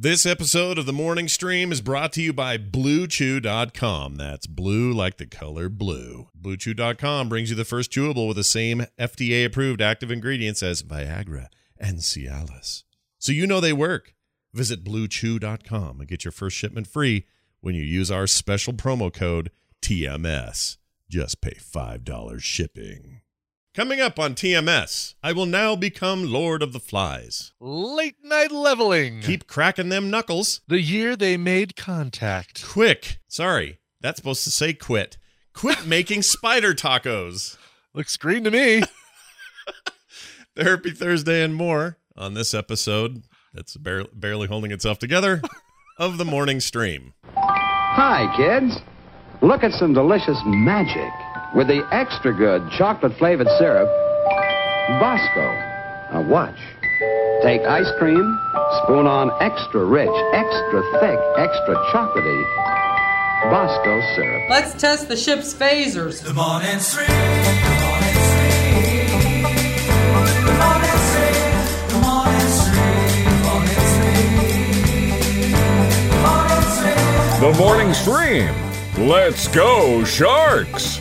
This episode of the Morning Stream is brought to you by BlueChew.com. That's blue like the color blue. BlueChew.com brings you the first chewable with the same FDA-approved active ingredients as Viagra and Cialis. So you know they work. Visit BlueChew.com and get your first shipment free when you use our special promo code TMS. Just pay $5 shipping. Coming up on TMS, I will now become Lord of the Flies. Late night leveling. Keep cracking them knuckles. The year they made contact. Quick. Sorry, that's supposed to say quit. Quit making spider tacos. Looks green to me. Therapy Thursday and more on this episode that's barely holding itself together of the Morning Stream. Hi, kids. Look at some delicious magic with the extra good chocolate-flavored syrup, Bosco. Now watch. Take ice cream, spoon on extra rich, extra thick, extra chocolatey Bosco syrup. Let's test the ship's phasers. The Morning Stream. The Morning Stream. The Morning Stream. The Morning Stream. The Morning Stream. The Morning Stream. The Morning Stream. Let's go, Sharks!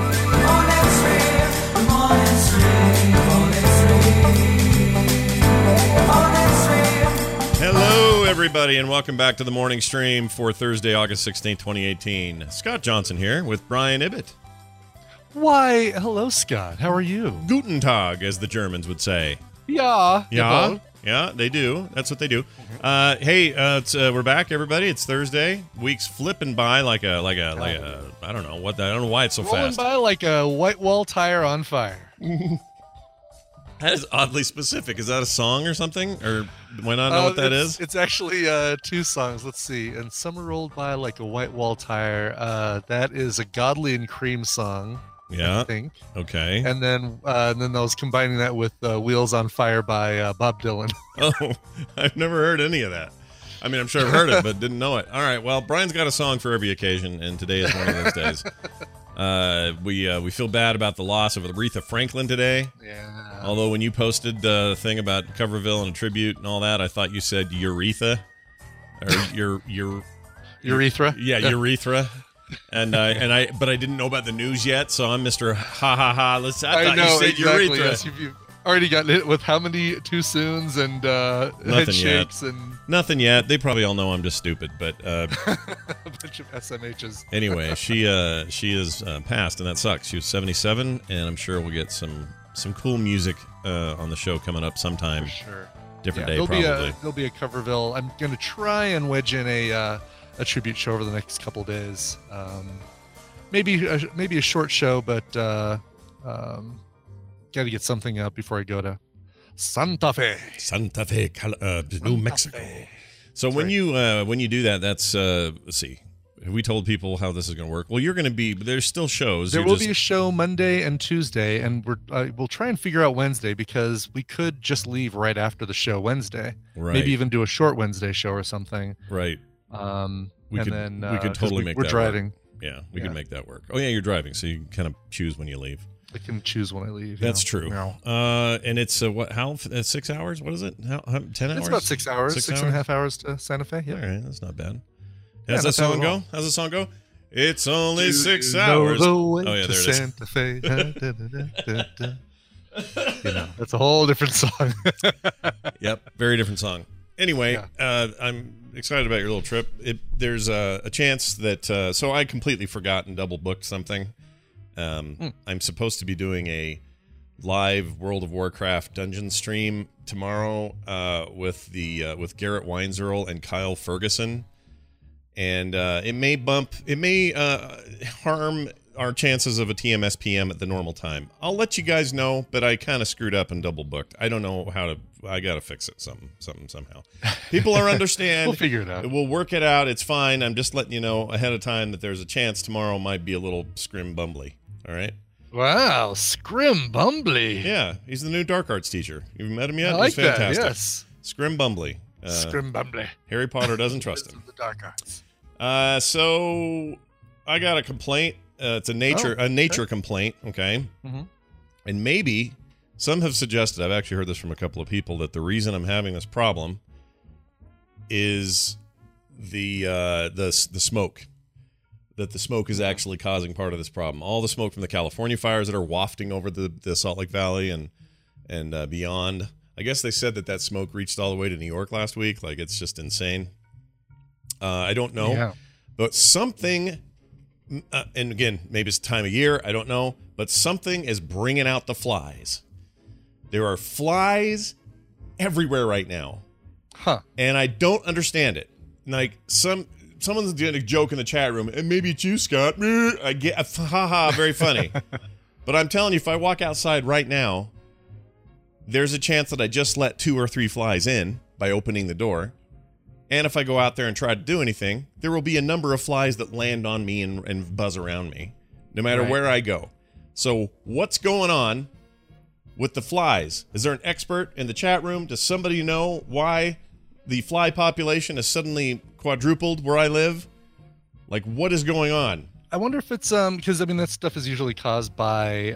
Hello, everybody, and welcome back to the Morning Stream for Thursday, August 16th, 2018. Scott Johnson here with Brian Ibbett. Why, hello, Scott. How are you? Guten Tag, as the Germans would say. Yeah. Yeah, yeah, they do. That's what they do. Hey, we're back, everybody. It's Thursday. Week's flipping by like a I don't know what. I don't know why it's so Rolling fast. by like a white wall tire on fire. That is oddly specific. Is that a song or something? Or why not know what that is? It's actually two songs. Let's see. And Summer Rolled By Like a White Wall Tire. That is a Godley and Cream song. Yeah. I think. Okay. And then I was combining that with Wheels on Fire by Bob Dylan. Oh, I've never heard any of that. I mean, I'm sure I've heard it, but didn't know it. All right. Well, Brian's got a song for every occasion, and today is one of those days. We feel bad about the loss of Aretha Franklin today. Yeah. Although when you posted the thing about Coverville and a tribute and all that, I thought you said urethra, or Urethra. Yeah, urethra. But I didn't know about the news yet, so I'm Mr. Ha ha ha. I thought know, you said exactly, urethra. yes. You've already gotten hit with how many too soons and head shakes and Nothing yet. They probably all know I'm just stupid, but a bunch of SMHs. Anyway, she is passed, and that sucks. She was 77, and I'm sure we'll get some cool music on the show coming up sometime. For sure. Different day, there'll probably. There'll be a Coverville. I'm going to try and wedge in a tribute show over the next couple days. Maybe a short show, but got to get something out before I go to Santa Fe, New Mexico. So when you do that, that's let's see. Have we told people how this is going to work? Well, you're going to be. There's still shows. There will be a show Monday and Tuesday, and we'll try and figure out Wednesday because we could just leave right after the show Wednesday. Right. Maybe even do a short Wednesday show or something. Right. We could totally make that work. We're driving. Yeah, we could make that work. Oh yeah, you're driving, so you can kind of choose when you leave. I can choose when I leave. That's true. And it's what? How? 6 hours? What is it? 10 hours? It's about 6 hours. 6.5 hours to Santa Fe. Yeah. All right, that's not bad. How's that song go? How's the song go? It's only 6 hours. Oh yeah, there it is. Santa Fe. That's a whole different song. Yep, very different song. Anyway, I'm excited about your little trip. There's a chance that so I completely forgot and double booked something. I'm supposed to be doing a live World of Warcraft dungeon stream tomorrow with Garrett Weinzierl and Kyle Ferguson, and it may harm our chances of a TMS PM at the normal time. I'll let you guys know, but I kind of screwed up and double booked. I don't know how to. I gotta fix it somehow. People are understand. We'll figure it out. We'll work it out. It's fine. I'm just letting you know ahead of time that there's a chance tomorrow might be a little scrim bumbly. All right. Wow, Scrim Bumbly. Yeah, he's the new dark arts teacher. You've met him yet? I like He's fantastic. that. Yes. Scrim Bumbly. Scrim Bumbly. Harry Potter doesn't trust him. The dark arts. So I got a complaint. It's a nature complaint. Okay. Mm-hmm. And maybe some have suggested, I've actually heard this from a couple of people, that the reason I'm having this problem is the smoke. That the smoke is actually causing part of this problem. All the smoke from the California fires that are wafting over the Salt Lake Valley and beyond. I guess they said that smoke reached all the way to New York last week. Like, it's just insane. I don't know. Yeah. But something, and again, maybe it's time of year, I don't know, but something is bringing out the flies. There are flies everywhere right now. Huh. And I don't understand it. Like, someone's doing a joke in the chat room, and maybe it's you, Scott. I get, haha, very funny. But I'm telling you, if I walk outside right now, there's a chance that I just let 2 or 3 flies in by opening the door. And if I go out there and try to do anything, there will be a number of flies that land on me and buzz around me, no matter where I go. So what's going on with the flies? Is there an expert in the chat room? Does somebody know why the fly population has suddenly quadrupled where I live? Like, what is going on? I wonder if it's because I mean that stuff is usually caused by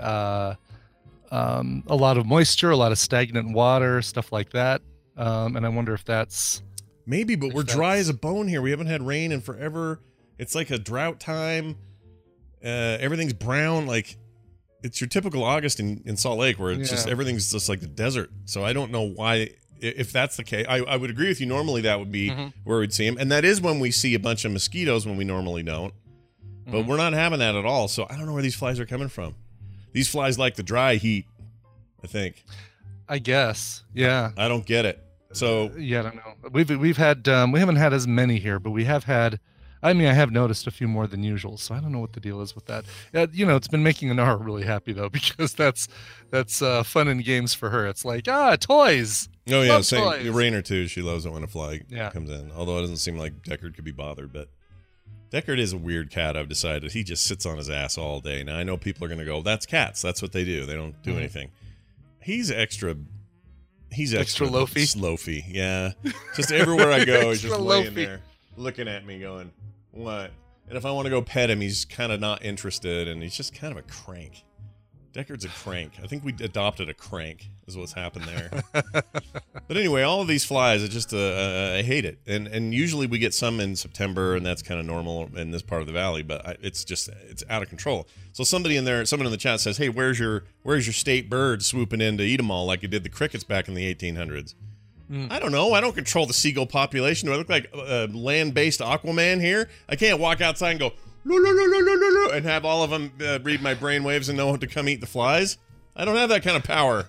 a lot of moisture, a lot of stagnant water, stuff like that. And I wonder if that's maybe, but we're dry as a bone here. We haven't had rain in forever. It's like a drought time. Everything's brown. Like, it's your typical August in Salt Lake where it's just everything's just like the desert. So I don't know why. If that's the case, I would agree with you. Normally that would be where we'd see them. And that is when we see a bunch of mosquitoes when we normally don't. But we're not having that at all. So I don't know where these flies are coming from. These flies like the dry heat, I think. I guess. Yeah. I don't get it. So yeah, I don't know. We've had we haven't had as many here, but we have had. I mean, I have noticed a few more than usual, so I don't know what the deal is with that. It's been making Inara really happy though, because that's fun and games for her. It's like toys. Oh yeah, Love same. toys. Rain or two. She loves it when a fly Yeah. comes in. Although it doesn't seem like Deckard could be bothered, but Deckard is a weird cat. I've decided he just sits on his ass all day. Now I know people are going to go, "That's cats. That's what they do. They don't do anything." He's extra. He's extra loafy? Sloafy, yeah. Just everywhere I go, he's just Extra laying loafy. there, looking at me, going, "What?" And if I want to go pet him, he's kind of not interested, and he's just kind of a crank. Deckard's a crank. I think we adopted a crank, is what's happened there. But anyway, all of these flies, I just I hate it. And usually we get some in September, and that's kind of normal in this part of the valley. But it's out of control. So someone in the chat says, "Hey, where's your state bird swooping in to eat them all like it did the crickets back in the 1800s?" I don't know. I don't control the seagull population. Do I look like a land-based Aquaman here? I can't walk outside and go, "No, no, no, no, no, no, no," and have all of them read my brainwaves and know to come eat the flies. I don't have that kind of power.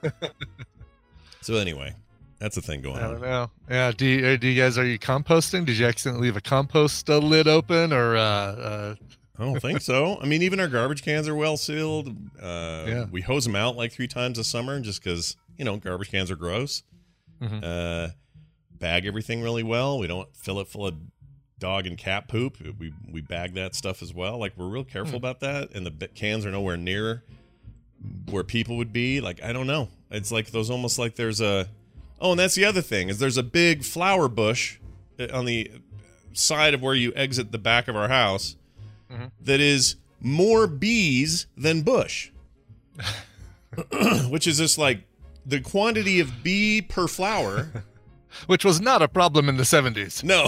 So anyway, that's the thing going I on. don't know. Yeah. Do you guys, are you composting? Did you accidentally leave a compost lid open or? I don't think so. I mean, even our garbage cans are well sealed. We hose them out like 3 times a summer just because, garbage cans are gross. Bag everything really well. We don't fill it full of dog and cat poop. We bag that stuff as well. Like, we're real careful about that. And the cans are nowhere near where people would be. Like, I don't know. It's like those, almost like there's a... Oh, and that's the other thing, is there's a big flower bush on the side of where you exit the back of our house that is more bees than bush. Which is just like the quantity of bee per flower. Which was not a problem in the 70s. No.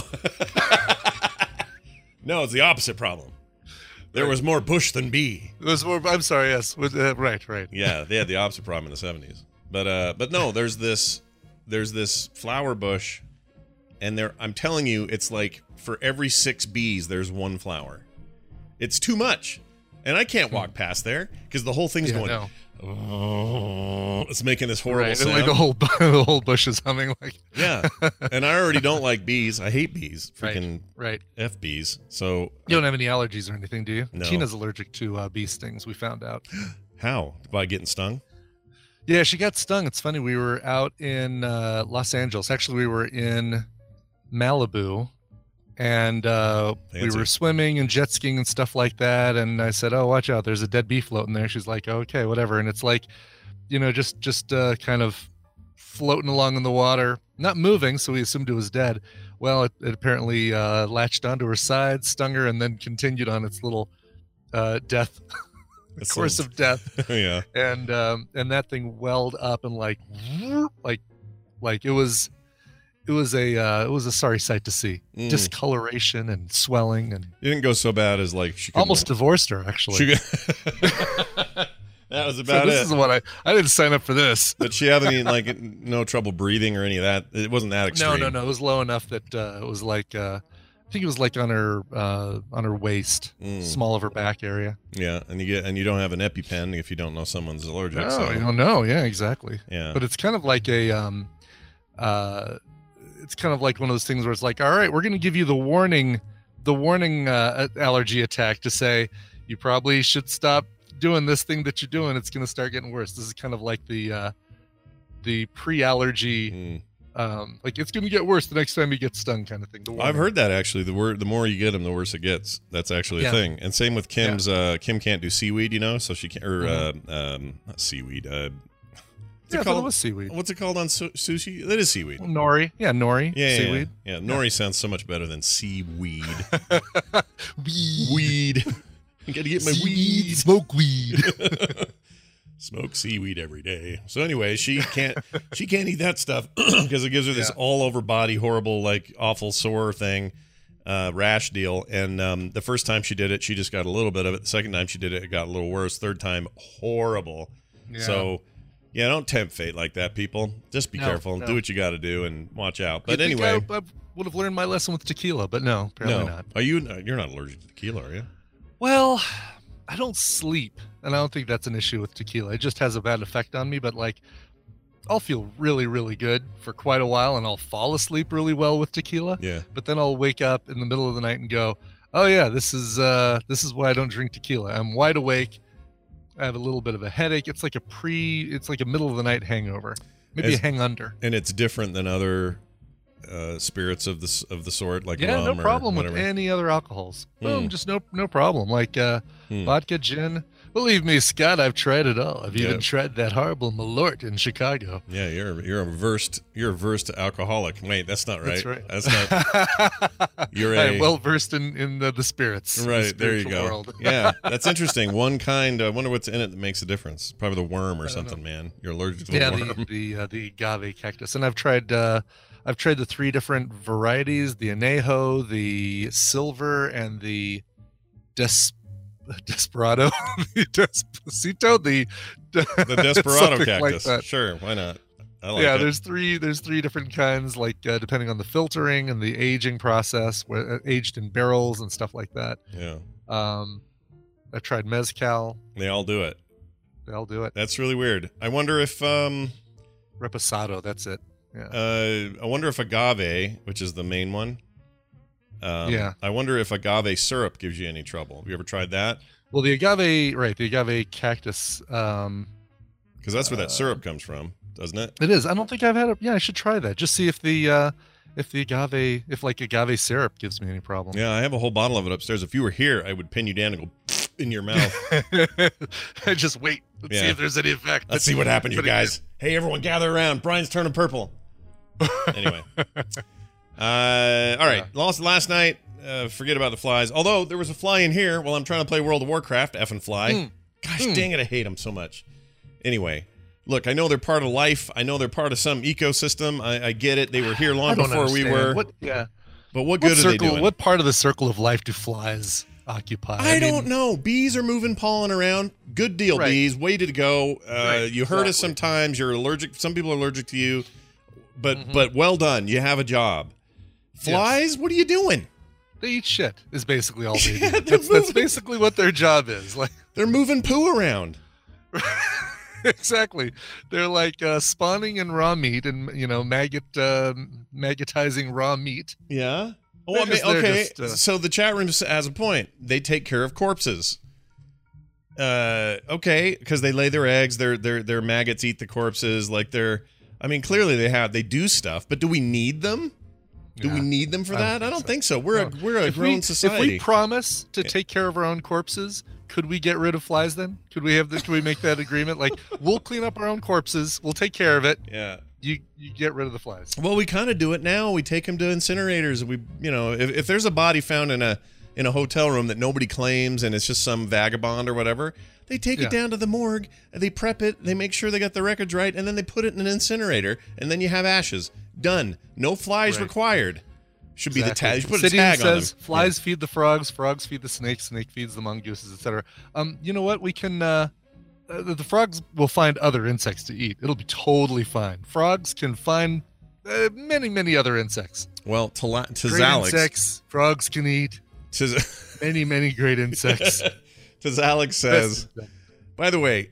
No, it's the opposite problem. There was more bush than bee. It was more, I'm sorry, yes. Right. Yeah, they had the opposite problem in the 70s. But no, there's this flower bush, and I'm telling you, it's like for every 6 bees, there's 1 flower. It's too much. And I can't walk past there because the whole thing's going, no. "Oh," it's making this horrible Right, sound. and like the whole bush is humming like. Yeah, and I already don't like bees. I hate bees. Freaking Right. F bees. So You don't have any allergies or anything, do you? No. Tina's allergic to bee stings, we found out. how? By getting stung? Yeah, she got stung. It's funny. We were out in Los Angeles. Actually, we were in Malibu, and we Fancy. were swimming and jet skiing and stuff like that. And I said, "Oh, watch out! There's a dead bee floating there." She's like, "Okay, whatever." And it's like, just kind of floating along in the water, not moving. So we assumed it was dead. Well, it apparently latched onto her side, stung her, and then continued on its little death. Course of death. Yeah. And that thing welled up and like it was it was a sorry sight to see. Discoloration and swelling, and It didn't go so bad as like she couldn't almost divorced her actually. That was So about this it. is what I didn't sign up for this. But she had any like no trouble breathing or any of that. It wasn't that extreme. No. It was low enough that it was like I think it was like on her waist, small of her back area. Yeah, and you don't have an EpiPen if you don't know someone's allergic. No, so I don't know. Yeah, exactly. yeah, But it's kind of like it's kind of like one of those things where it's like, all right, we're going to give you the warning allergy attack to say you probably should stop doing this thing that you're doing. It's going to start getting worse. This is kind of like the pre-allergy. Like it's going to get worse the next time you get stung, kind of thing. I've heard that actually. The more you get them, the worse it gets. That's actually a thing. And same with Kim's. Kim can't do seaweed, so she can't. Or not seaweed. It was seaweed. What's it called on sushi? That is seaweed. Nori. Yeah, nori. Yeah, seaweed. Yeah. Nori sounds so much better than seaweed. Weed. I gotta get my weed. Smoke weed. Smoke seaweed every day. So anyway, she can't eat that stuff because it gives her this all over body horrible, like awful sore thing, rash deal. And the first time she did it, she just got a little bit of it. The second time she did it, it got a little worse. Third time, horrible. Yeah. So yeah, don't tempt fate like that, people. Just be careful and do what you got to do and watch out. But You'd think anyway, I would have learned my lesson with tequila, but no, apparently not. Are you? You're not allergic to tequila, are you? Well, I don't sleep, and I don't think that's an issue with tequila. It just has a bad effect on me, but like I'll feel really, really good for quite a while, and I'll fall asleep really well with tequila. Yeah. But then I'll wake up in the middle of the night and go, "Oh yeah, this is why I don't drink tequila. I'm wide awake. I have a little bit of a headache. It's like a middle of the night hangover, maybe a hang under." And it's different than other spirits of the sort, like yeah, rum no problem or with whatever. any other alcohols. Boom, just no problem. Like vodka, gin. Believe me, Scott, I've tried it all. I've even tried that horrible Malort in Chicago. Yeah, you're a versed alcoholic. Wait, that's not right. That's right. That's not. You're I'm well versed in the spirits. right. The There you spiritual go. World. Yeah, that's interesting. One kind. I wonder what's in it that makes a difference. Probably the worm or something, man. You're allergic to the worm. the agave cactus, and I've tried the 3 different varieties: the anejo, the silver, and the desperado, the despacito, the Desperado something like cactus. that. Sure, why not? I like it. there's three different kinds, like depending on the filtering and the aging process, aged in barrels and stuff like that. Yeah, I've tried mezcal. they all do it. They all do it. That's really weird. I wonder if Reposado, that's it. Yeah. I wonder if agave, which is the main one. Yeah. I wonder if agave syrup gives you any trouble. Have you ever tried that? Well, the agave cactus. Because that's where that syrup comes from, doesn't it? It is. I don't think I've had it. Yeah, I should try that. Just see if the agave syrup gives me any problem. Yeah, I have a whole bottle of it upstairs. If you were here, I would pin you down and go in your mouth. I just wait. Let's see if there's any effect. Let's see what happened, you guys. Hey, everyone, gather around. Brian's turning purple. Anyway. All right. Lost last night. Forget about the flies. Although there was a fly in here while I'm trying to play World of Warcraft. Effing fly. Gosh dang it, I hate them so much. Anyway, look, I know they're part of life. I know they're part of some ecosystem. I get it. They were here long before we were. But what good are they doing? What part of the circle of life do flies occupy? I don't know. Bees are moving pollen around. Good deal, bees. Way to go. You hurt us sometimes. You're allergic. Some people are allergic to you. But well done. You have a job. Flies? What are you doing? They eat shit is basically all they do. That's basically what their job is. Like they're moving poo around. Exactly. They're like spawning in raw meat and maggotizing raw meat. Yeah. Oh, okay. So the chat room has a point. They take care of corpses. Okay, because they lay their eggs. Their maggots eat the corpses. Clearly they do stuff. But do we need them? Do we need them for that? I don't think so. We're a grown society. If we promise to take care of our own corpses, could we get rid of flies then? Could we make that agreement? Like, we'll clean up our own corpses. We'll take care of it. Yeah. You get rid of the flies. Well, we kind of do it now. We take them to incinerators. If there's a body found in a hotel room that nobody claims and it's just some vagabond or whatever, they take it down to the morgue, they prep it, they make sure they got the records right, and then they put it in an incinerator, and then you have ashes. Done. No flies Right. required. Should be the tag. Exactly. Put a Obsidian tag on them. says flies feed the frogs, frogs feed the snakes, snake feeds the mongooses, etc. You know what? We can. The frogs will find other insects to eat. It'll be totally fine. Frogs can find many other insects. Well, to Great Alex, insects frogs can eat. Many great insects. Alex says, by the way,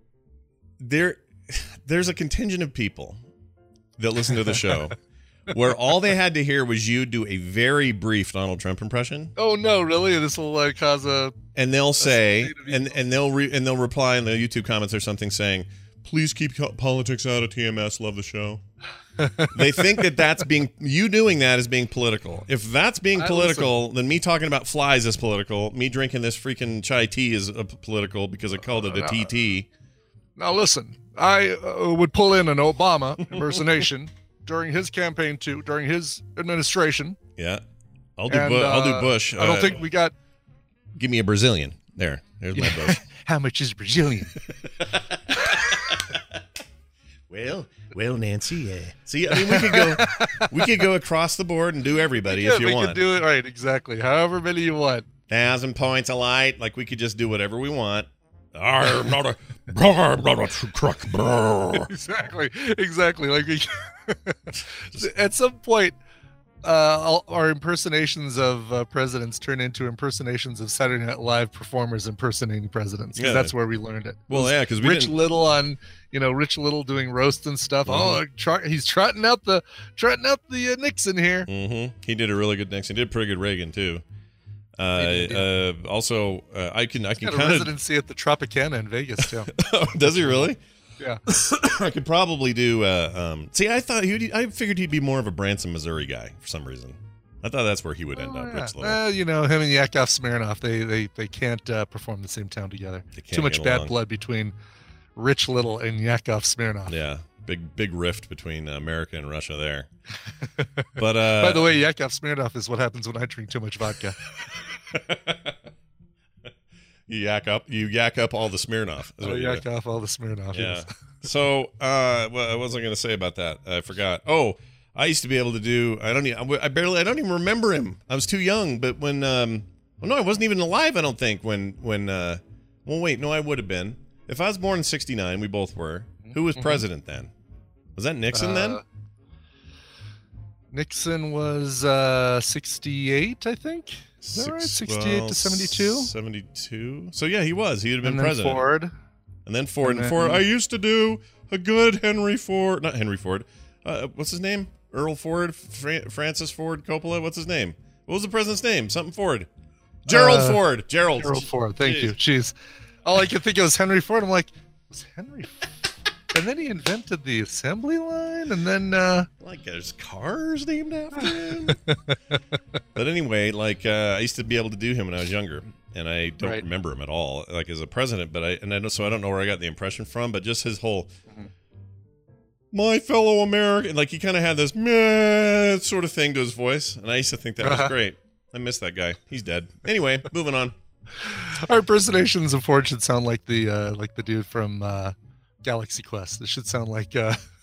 there's a contingent of people that listen to the show where all they had to hear was you do a very brief Donald Trump impression. Oh no, really? This will cause a. And they'll say, and they'll reply in the YouTube comments or something saying, "Please keep politics out of TMS. Love the show." They think that that's being you doing that is being political. If that's being political, then me talking about flies is political. Me drinking this freaking chai tea is political because I called it a TT. Now listen, I would pull in an Obama impersonation during his campaign too, during his administration. Yeah, I'll do Bush. I don't think we got. Give me a Brazilian. There's my Bush. How much is Brazilian? Well, Nancy, yeah. See, I mean, we could go across the board and do everybody if you we want. could do it right, exactly. However many you want. 1,000 points a light. Like we could just do whatever we want. I'm not a truck. Exactly. Like at some point, our impersonations of presidents turn into impersonations of Saturday Night Live performers impersonating presidents. Because that's where we learned it. Well, yeah, because Rich Little on, Rich Little doing roast and stuff. Mm-hmm. Oh, he's trotting out the Nixon here. Mm-hmm. He did a really good Nixon. He did a pretty good Reagan too. Also, I can Got a kind of residency at the Tropicana in Vegas too. Does he really? Yeah. I could probably do. See, I figured he'd be more of a Branson, Missouri guy for some reason. I thought that's where he would end up. Yeah. Rich Little. Him and Yakov Smirnoff, they can't perform the same town together. Too much get bad along. blood between Rich Little and Yakov Smirnoff. Yeah, big rift between America and Russia there. But By the way, Yakov Smirnoff is what happens when I drink too much vodka. You yak up all the Smirnoff. is what you Yak do. off all the Smirnoff. Yeah. Yes. So, what was I going to say about that? I forgot. Oh, I used to be able to do. I don't even remember him. I was too young. But when, no, I wasn't even alive. I don't think when. Well, wait, no, I would have been. If I was born in '69, we both were. Who was president then? Was that Nixon then? Nixon was 68, I think. Is that right? 68 to 72? 72. So, yeah, he was. He would have been And then president. Ford. And then Ford. And And then- Ford. I used to do a good Henry Ford. Not Henry Ford. What's his name? Earl Ford? Francis Ford Coppola? What's his name? What was the president's name? Something Ford. Gerald Ford. Gerald Ford. Thank you. Jeez. All I could think of was Henry Ford. I'm like, was Henry Ford? And then he invented the assembly line, and then Like there's cars named after him. But anyway, like I used to be able to do him when I was younger, and I don't Right. remember him at all, like as a president. But I don't know where I got the impression from. But just his whole, my fellow American, like he kind of had this meh sort of thing to his voice, and I used to think that was great. I miss that guy. He's dead. Anyway, moving on. our impersonations of Ford should sound like the dude from Galaxy Quest. It should sound like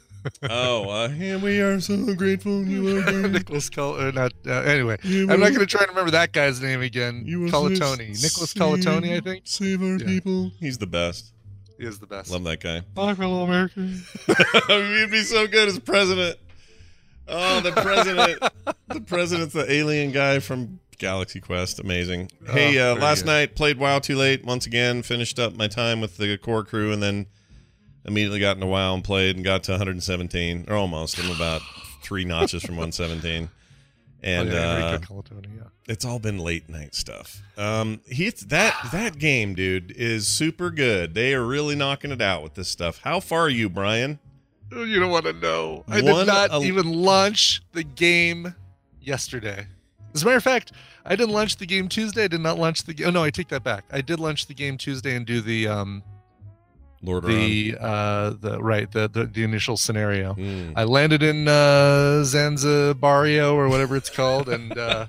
And we are so grateful you are here. Nicholas not anyway. You I'm not will- going to try to remember that guy's name again. You will Colatoni. Nicholas Colatoni, I think. Save our Yeah. people. He's the best. He is the best. Love that guy. My fellow Americans. He'd be so good as president. Oh, the president's the alien guy from Galaxy Quest. Amazing. Hey, very last good. night played WoW too late once again. Finished up my time with the core crew, and then immediately got into WoW and played and got to 117 or almost. I'm about 3 notches from 117, and Enrico Colatoni, yeah. it's all been late night stuff. That game, dude, is super good. They are really knocking it out with this stuff. How far are you, Brian? You don't want to know. I did not even launch the game yesterday. As a matter of fact, I didn't launch the game Tuesday. I did not launch the game. Oh no, I take that back. I did launch the game Tuesday and do the Lord Ron. the initial scenario. Mm. I landed in Zanzibario or whatever it's called, and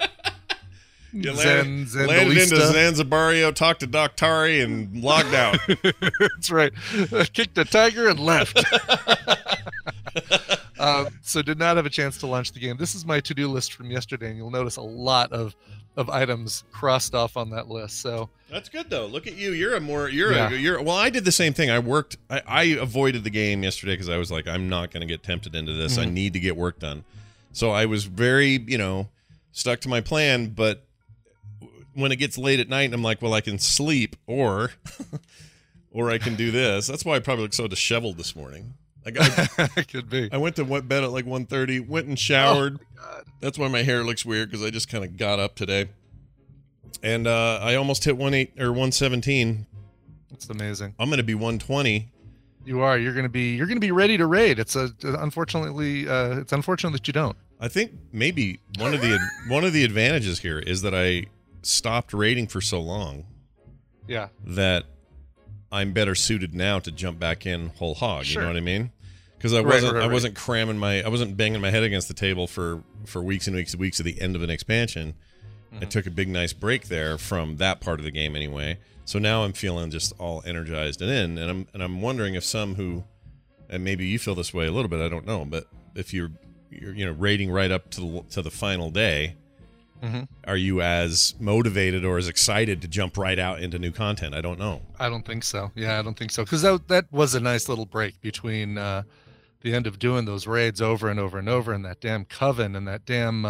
You landed into Zanzibario, talked to Doc Tari, and logged out. That's right. Kicked a tiger and left. So did not have a chance to launch the game. This is my to-do list from yesterday, and you'll notice a lot of items crossed off on that list. So that's good though. Look at you. Well, I did the same thing. I avoided the game yesterday because I was like, I'm not going to get tempted into this. I need to get work done. So I was very, stuck to my plan. But when it gets late at night, I'm like, well, I can sleep or I can do this. That's why I probably look so disheveled this morning. Like could be. I went to bed at like 1:30, went and showered. Oh, my God. That's why my hair looks weird because I just kind of got up today. And I almost hit 117. That's amazing. I'm going to be 120. You are. You're going to be ready to raid. It's unfortunately it's unfortunate that you don't. I think maybe one of the advantages here is that I stopped raiding for so long. Yeah. That I'm better suited now to jump back in whole hog. Sure. You know what I mean? Because I wasn't I wasn't banging my head against the table for weeks and weeks and weeks at the end of an expansion. I took a big nice break there from that part of the game anyway. So now I'm feeling just all energized and I'm wondering if some who, and maybe you feel this way a little bit, I don't know, but if you're raiding right up to the final day, are you as motivated or as excited to jump right out into new content? I don't know. I don't think so. Yeah, I don't think so. Because that was a nice little break between the end of doing those raids over and over and over, and that damn coven and that damn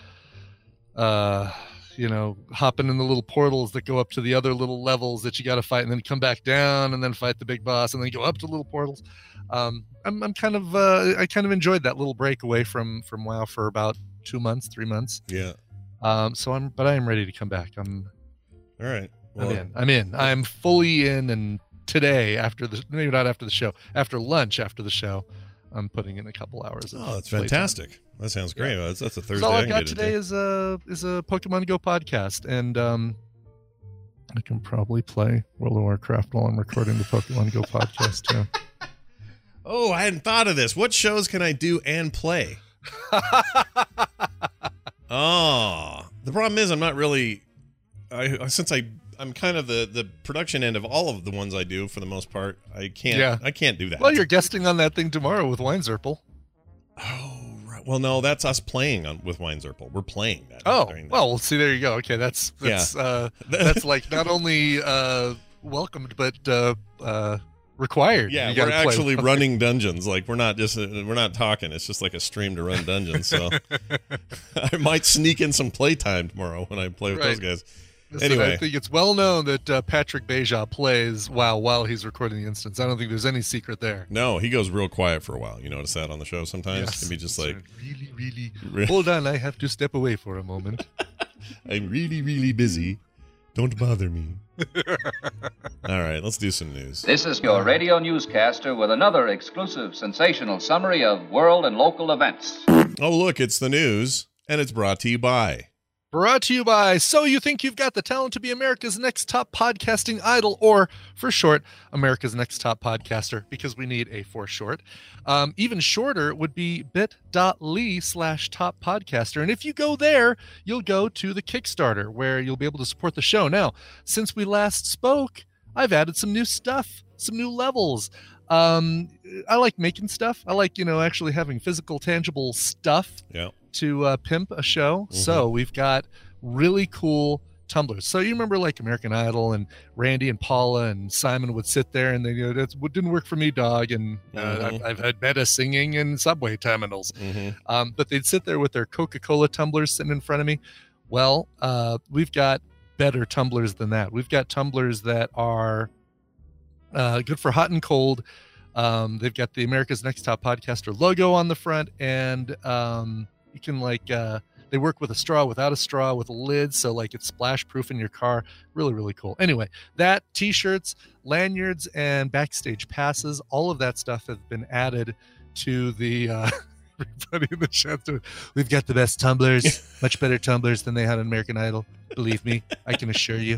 hopping in the little portals that go up to the other little levels that you got to fight, and then come back down and then fight the big boss and then go up to little portals. I kind of enjoyed that little break away from WoW for about 3 months. Yeah. So I am ready to come back. All right. Well, I'm in. I'm fully in, and today maybe not after the show, after lunch after the show, I'm putting in a couple hours. That's fantastic. That sounds great. Yeah. That's a Thursday. So all I've got today is a Pokemon Go podcast, and I can probably play World of Warcraft while I'm recording the Pokemon Go podcast too. Oh, I hadn't thought of this. What shows can I do and play? Oh, the problem is I'm not really. I'm kind of the production end of all of the ones I do for the most part. I can't do that. Well, you're guesting on that thing tomorrow with Winezirple. Oh, right. Well, no, that's us playing with Winezirple. We're playing that. Oh, well, see, there you go. Okay, that's like not only welcomed but required. Yeah, we're actually running dungeons. Like we're not talking. It's just like a stream to run dungeons. So I might sneak in some playtime tomorrow when I play with those guys. Anyway, I think it's well known that Patrick Beja plays WoW while he's recording the instance. I don't think there's any secret there. No, he goes real quiet for a while. You notice that on the show sometimes? Yes. He'll be just like... Really... Hold on, I have to step away for a moment. I'm really, really busy. Don't bother me. All right, let's do some news. This is your radio newscaster with another exclusive sensational summary of world and local events. Oh, look, it's the news, and it's brought to you by... Brought to you by So You Think You've Got the Talent to Be America's Next Top Podcasting Idol, or for short, America's Next Top Podcaster, because we need a for short. Even shorter would be bit.ly/top podcaster. And if you go there, you'll go to the Kickstarter where you'll be able to support the show. Now, since we last spoke, I've added some new stuff, some new levels. I like making stuff. I like, actually having physical, tangible stuff. Yeah. To pimp a show. So we've got really cool tumblers. So you remember like American Idol and Randy and Paula and Simon would sit there and they that's what didn't work for me, dog. And I've had Meta singing in subway terminals. But they'd sit there with their Coca-Cola tumblers sitting in front of me. Well, we've got better tumblers than that. We've got tumblers that are good for hot and cold. They've got the America's Next Top Podcaster logo on the front, and you can they work with a straw, without a straw, with a lid, so like it's splash proof in your car. Really, really cool. Anyway, that t-shirts, lanyards, and backstage passes, all of that stuff has been added to the everybody in the chat. We've got the best tumblers, much better tumblers than they had on American Idol. Believe me, I can assure you.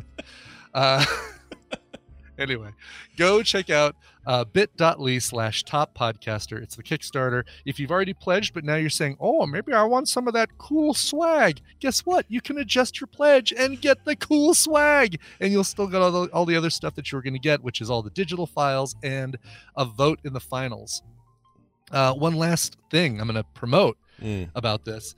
Anyway, go check out bit.ly/top podcaster. It's the Kickstarter. If you've already pledged, but now you're saying, oh, maybe I want some of that cool swag. Guess what? You can adjust your pledge and get the cool swag. And you'll still get all the other stuff that you were going to get, which is all the digital files and a vote in the finals. One last thing I'm going to promote about this.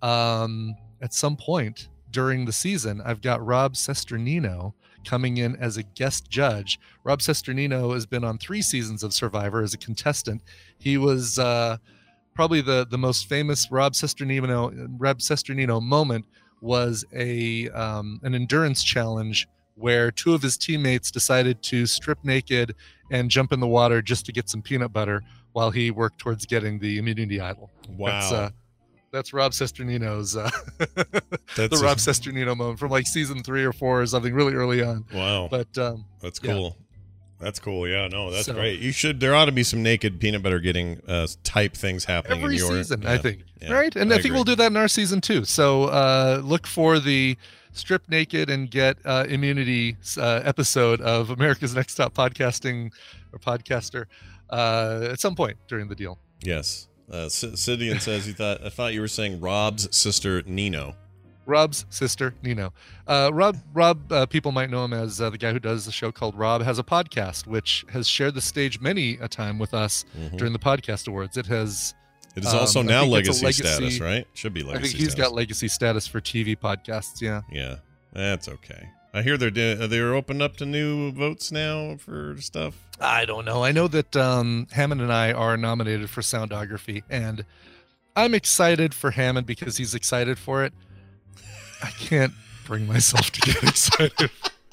At some point during the season, I've got Rob Cesternino coming in as a guest judge. Rob Cesternino has been on 3 seasons of Survivor as a contestant. He was probably the most famous Rob Cesternino moment was an endurance challenge where 2 of his teammates decided to strip naked and jump in the water just to get some peanut butter while he worked towards getting the immunity idol. Wow. That's Rob Cesternino's the Rob Cesternino moment from like season 3 or 4 or something really early on. Wow. But that's cool. That's cool. Yeah, no, that's great. You should. There ought to be some naked peanut butter getting type things happening every in your season. Yeah, I think, yeah, right? And I think agree. we'll do that in our season too. So look for the strip naked and get immunity episode of America's Next Top Podcasting or Podcaster at some point during the deal. Yes. Sidian says I thought you were saying Rob's sister Nino. Rob's sister Nino. Rob, people might know him as the guy who does the show called Rob Has a Podcast, which has shared the stage many a time with us during the podcast awards. It is also now legacy status, right? Should be legacy. I think he's got legacy status for TV podcasts. Yeah. Yeah, that's okay. I hear they're opened up to new votes now for stuff. I don't know. I know that Hammond and I are nominated for Soundography, and I'm excited for Hammond because he's excited for it. I can't bring myself to get excited.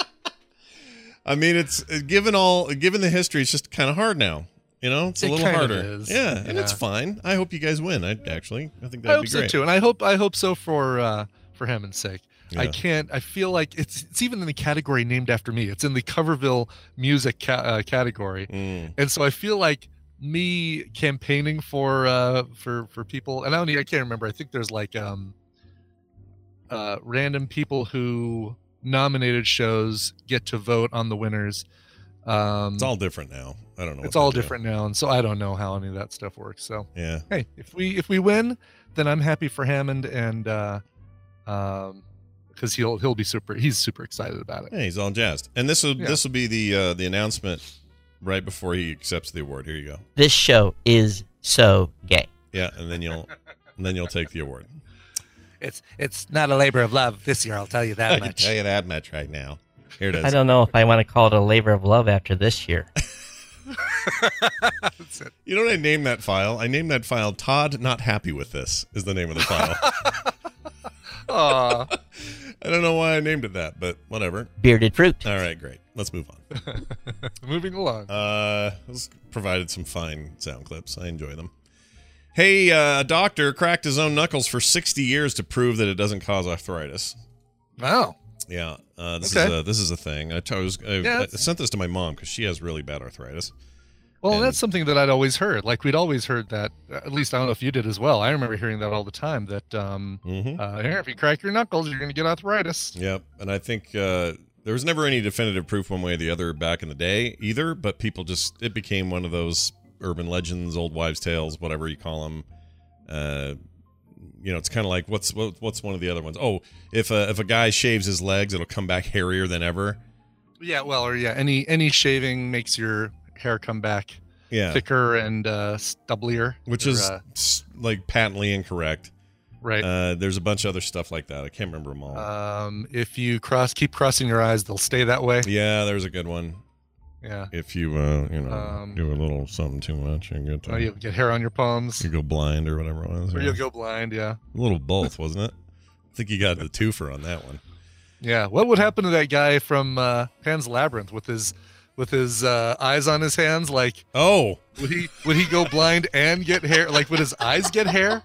I mean, it's given the history, it's just kind of hard now. You know, it's a little harder. Yeah, and it's fine. I hope you guys win. I think that'd be great. So too, and I hope so for Hammond's sake. Yeah. I feel like it's even in the category named after me. It's in the Coverville music category. And so I feel like me campaigning for people, and I can't remember. I think there's like random people who nominated shows get to vote on the winners. It's all different now. I don't know. It's all different now, and so I don't know how any of that stuff works. So yeah. Hey, if we win, then I'm happy for Hammond, and because he's super excited about it. Yeah, he's all jazzed. And this will be the announcement right before he accepts the award. Here you go. This show is so gay. Yeah, and then you'll take the award. It's not a labor of love this year, I'll tell you that much. I can tell you that much right now. Here it is. I don't know if I want to call it a labor of love after this year. That's it. You know what I named that file? I named that file Todd Not Happy With This is the name of the file. Aw. I don't know why I named it that, but whatever. Bearded fruit. All right, great. Let's move on. Moving along. This provided some fine sound clips. I enjoy them. Hey, a doctor cracked his own knuckles for 60 years to prove that it doesn't cause arthritis. Wow. Yeah, this is a thing. I sent this to my mom because she has really bad arthritis. Well, and that's something that I'd always heard. Like, we'd always heard that, at least I don't know if you did as well. I remember hearing that all the time, that if you crack your knuckles, you're going to get arthritis. Yep, and I think there was never any definitive proof one way or the other back in the day either, but people it became one of those urban legends, old wives' tales, whatever you call them. It's kind of like, what's one of the other ones? Oh, if a guy shaves his legs, it'll come back hairier than ever. Yeah, any shaving makes your hair come back thicker and stubblier, which is like patently incorrect. Right. There's a bunch of other stuff like that. I can't remember them all. If you keep crossing your eyes, they'll stay that way. Yeah, there's a good one. Yeah. If you do a little something too much, you'll get hair on your palms. You go blind or whatever it was. Or you'll go blind. Yeah. A little both, wasn't it? I think you got the twofer on that one. Yeah. What would happen to that guy from Pan's Labyrinth with his eyes on his hands? Like, would he go blind and get hair? Like, would his eyes get hair?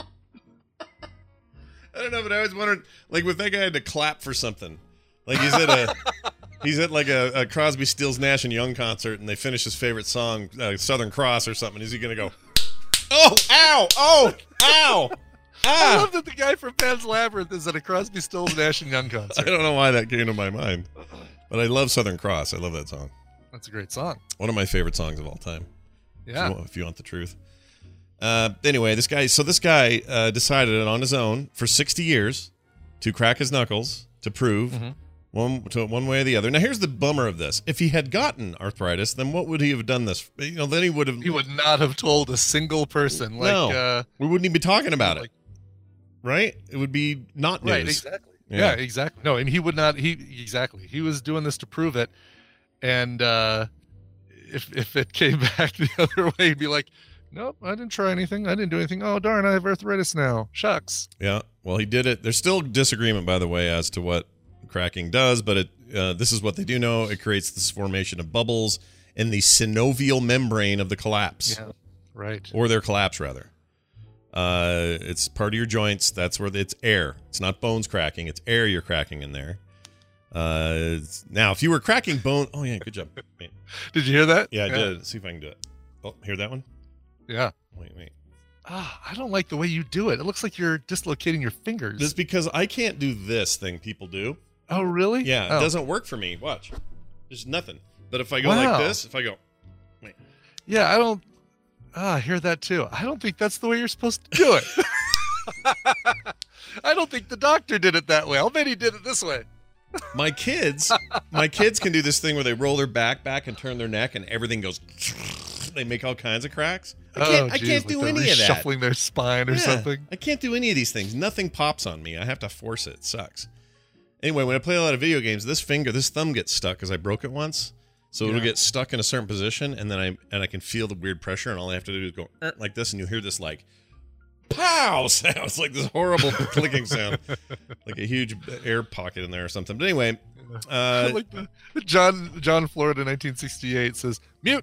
I don't know, but I always wondered, like, if that guy had to clap for something, like he's at like a Crosby, Stills, Nash and Young concert, and they finish his favorite song, Southern Cross or something. Is he gonna go, oh, ow, oh, ow? Ah. I love that the guy from Pan's Labyrinth is at a Crosby, Stills, Nash and Young concert. I don't know why that came to my mind, but I love Southern Cross. I love that song. That's a great song. One of my favorite songs of all time. Yeah. If you want the truth. Anyway, this guy decided on his own for 60 years to crack his knuckles to prove One way or the other. Now, here's the bummer of this. If he had gotten arthritis, then what would he have done this? Then he would have... He would not have told a single person. No. We wouldn't even be talking about it. Right? It would be not news. Right, exactly. Yeah, exactly. No, and he would not... Exactly. He was doing this to prove it. And if it came back the other way, he'd be like, nope, I didn't try anything. I didn't do anything. Oh, darn, I have arthritis now. Shucks. Yeah, well, he did it. There's still disagreement, by the way, as to what cracking does, but this is what they do know. It creates this formation of bubbles in the synovial membrane of the collapse. Yeah, right. Or their collapse, rather. It's part of your joints. That's where it's air. It's not bones cracking. It's air you're cracking in there. Now, if you were cracking bone... Oh, yeah, good job. Wait. Did you hear that? Yeah, I did. Let's see if I can do it. Oh, hear that one? Yeah. Wait. I don't like the way you do it. It looks like you're dislocating your fingers. It's because I can't do this thing people do. Oh, really? Yeah, Oh. It doesn't work for me. Watch. There's nothing. But if I go like this, if I go... Wait. Yeah, I don't... I hear that too. I don't think that's the way you're supposed to do it. I don't think the doctor did it that way. I'll bet he did it this way. My kids can do this thing where they roll their back and turn their neck and everything goes... They make all kinds of cracks. I can't do any of that. Shuffling their spine or something. I can't do any of these things. Nothing pops on me. I have to force it. It sucks. Anyway, when I play a lot of video games, this thumb gets stuck because I broke it once. So it'll get stuck in a certain position, and then I can feel the weird pressure, and all I have to do is go like this, and you hear this like pow sound. It's like this horrible clicking sound, like a huge air pocket in there or something. But anyway, like John Florida 1968 says mute.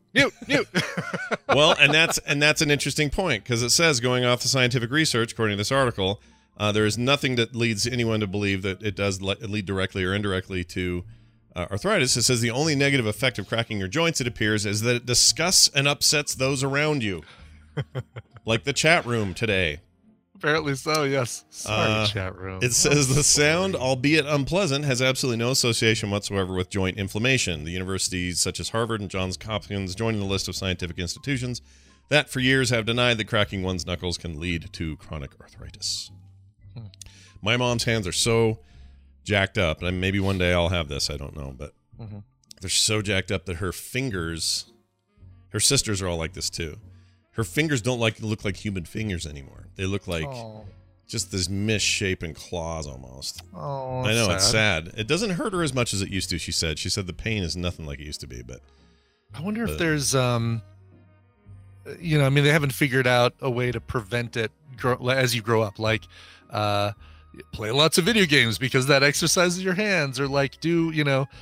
Well, and that's an interesting point, because it says, going off the scientific research, according to this article, there is nothing that leads anyone to believe that it does lead directly or indirectly to arthritis. It says the only negative effect of cracking your joints, it appears, is that it disgusts and upsets those around you. Like the chat room today. Apparently so, yes. Sorry, chat room. It says the sound, albeit unpleasant, has absolutely no association whatsoever with joint inflammation. The universities such as Harvard and Johns Hopkins joining the list of scientific institutions that for years have denied that cracking one's knuckles can lead to chronic arthritis. My mom's hands are so jacked up, and maybe one day I'll have this, I don't know, but they're so jacked up that her fingers, her sisters are all like this too. Her fingers don't look like human fingers anymore. They look like just this misshapen claws almost. Oh, I know, sad. it's sad. It doesn't hurt her as much as it used to, she said. She said the pain is nothing like it used to be, but... I wonder if there's, they haven't figured out a way to prevent it as you grow up. Like, play lots of video games because that exercises your hands, or like do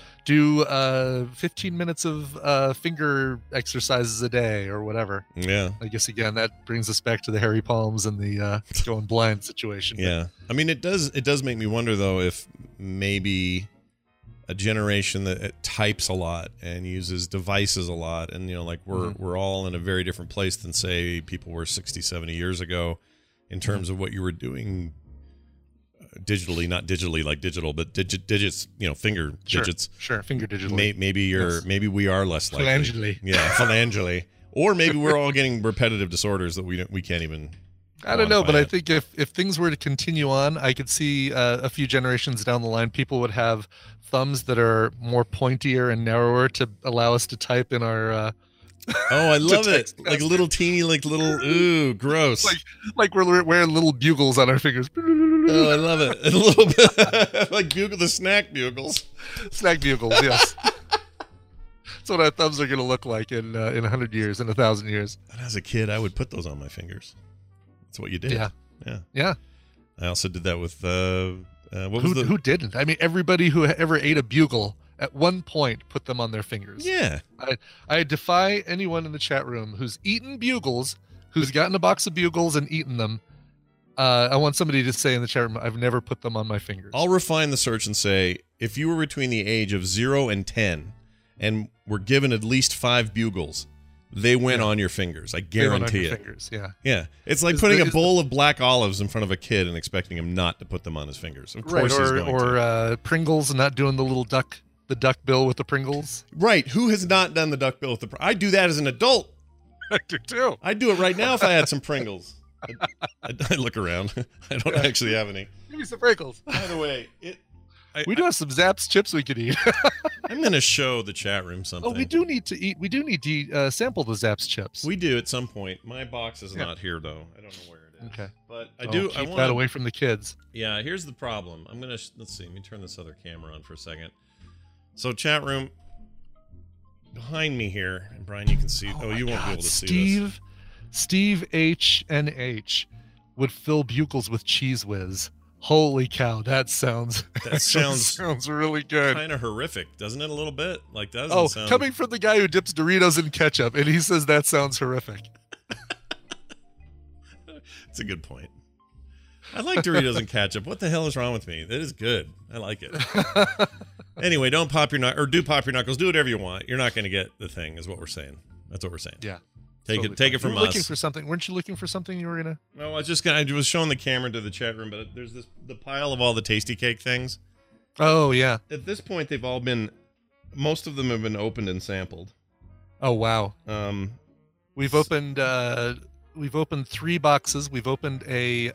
15 minutes of finger exercises a day or whatever. Yeah. I guess again that brings us back to the hairy palms and the going blind situation. Yeah. I mean, it does make me wonder though if maybe a generation that types a lot and uses devices a lot, and we're all in a very different place than say people were 60, 70 years ago in terms of what you were doing digitally, not digitally like digital, but digits, finger digits. Sure, finger digitally. Maybe we are less likely. Phalangely. Yeah, phalangely. Or maybe we're all getting repetitive disorders that we can't even. I don't know, but I think if things were to continue on, I could see a few generations down the line, people would have thumbs that are more pointier and narrower to allow us to type in our. Oh, I love it! Like little teeny, ooh, gross. Like we're wearing little bugles on our fingers. Oh, I love it. A little bit like the snack bugles. Snack bugles, yes. That's what our thumbs are going to look like in 100 years, in 1,000 years. And as a kid, I would put those on my fingers. That's what you did. Yeah. I also did that with who didn't? I mean, everybody who ever ate a bugle at one point put them on their fingers. Yeah. I defy anyone in the chat room who's eaten bugles, who's gotten a box of bugles and eaten them. I want somebody to say in the chat room, I've never put them on my fingers. I'll refine the search and say, if you were between the age of 0 and 10 and were given at least 5 bugles, they went on your fingers. I guarantee it. Fingers, yeah. Yeah. It's like putting a bowl of black olives in front of a kid and expecting him not to put them on his fingers. Of course he's going to. Pringles, not doing the little duck bill with the Pringles. Right. Who has not done the duck bill with the I do that as an adult. I do too. I'd do it right now if I had some Pringles. I look around. I don't actually have any. Give me some Pringles. By the way, We do have some Zapp's chips we could eat. I'm going to show the chat room something. Oh, we do need to eat. We do need to sample the Zapp's chips. We do at some point. My box is not here though. I don't know where it is. Okay. But I Keep want that away from the kids. Yeah, here's the problem. I'm going to let's see. Let me turn this other camera on for a second. So chat room behind me here, and Brian, you can see. Oh, you won't be able to see this. Steve H&H would fill Bugles with Cheese Whiz. Holy cow, that sounds sounds really good. Kind of horrific, doesn't it? A little bit. Like that doesn't Oh, sound... coming from the guy who dips Doritos in ketchup, and he says that sounds horrific. It's a good point. I like Doritos and ketchup. What the hell is wrong with me? That is good. I like it. Anyway, don't pop your knuckles, or do pop your knuckles. Do whatever you want. You're not going to get the thing, is what we're saying. That's what we're saying. Yeah. Take it from you were us. Looking for something? Weren't you looking for something you were gonna? No, I was showing the camera to the chat room, but there's the pile of all the Tasty Cake things. Oh yeah. At this point, most of them have been opened and sampled. Oh wow. We've opened 3 boxes. We've opened a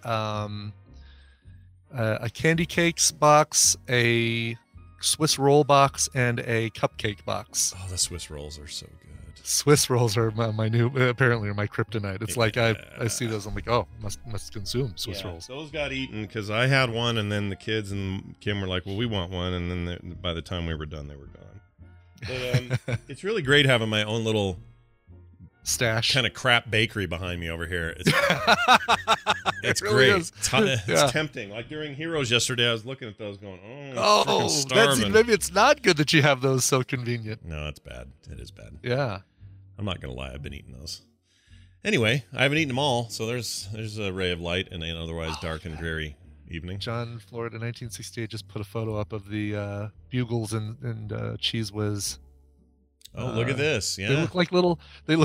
candy cakes box, a Swiss roll box, and a cupcake box. Oh, the Swiss rolls are so good. Swiss rolls are my new, apparently are my kryptonite. It's like I see those, I'm like, oh, must consume Swiss rolls. Those got eaten because I had one, and then the kids and Kim were like, well, we want one, and then by the time we were done, they were gone. But it's really great having my own little stash, kind of crap bakery behind me over here. It's it really great. is. It's tempting. Like during Heroes yesterday, I was looking at those going, maybe it's not good that you have those so convenient. No, it's bad. It is bad. Yeah. I'm not going to lie. I've been eating those. Anyway, I haven't eaten them all, so there's a ray of light in an otherwise dark and dreary evening. John Florida 1968 just put a photo up of the Bugles and Cheese Whiz. Oh, look at this! Yeah, they look like little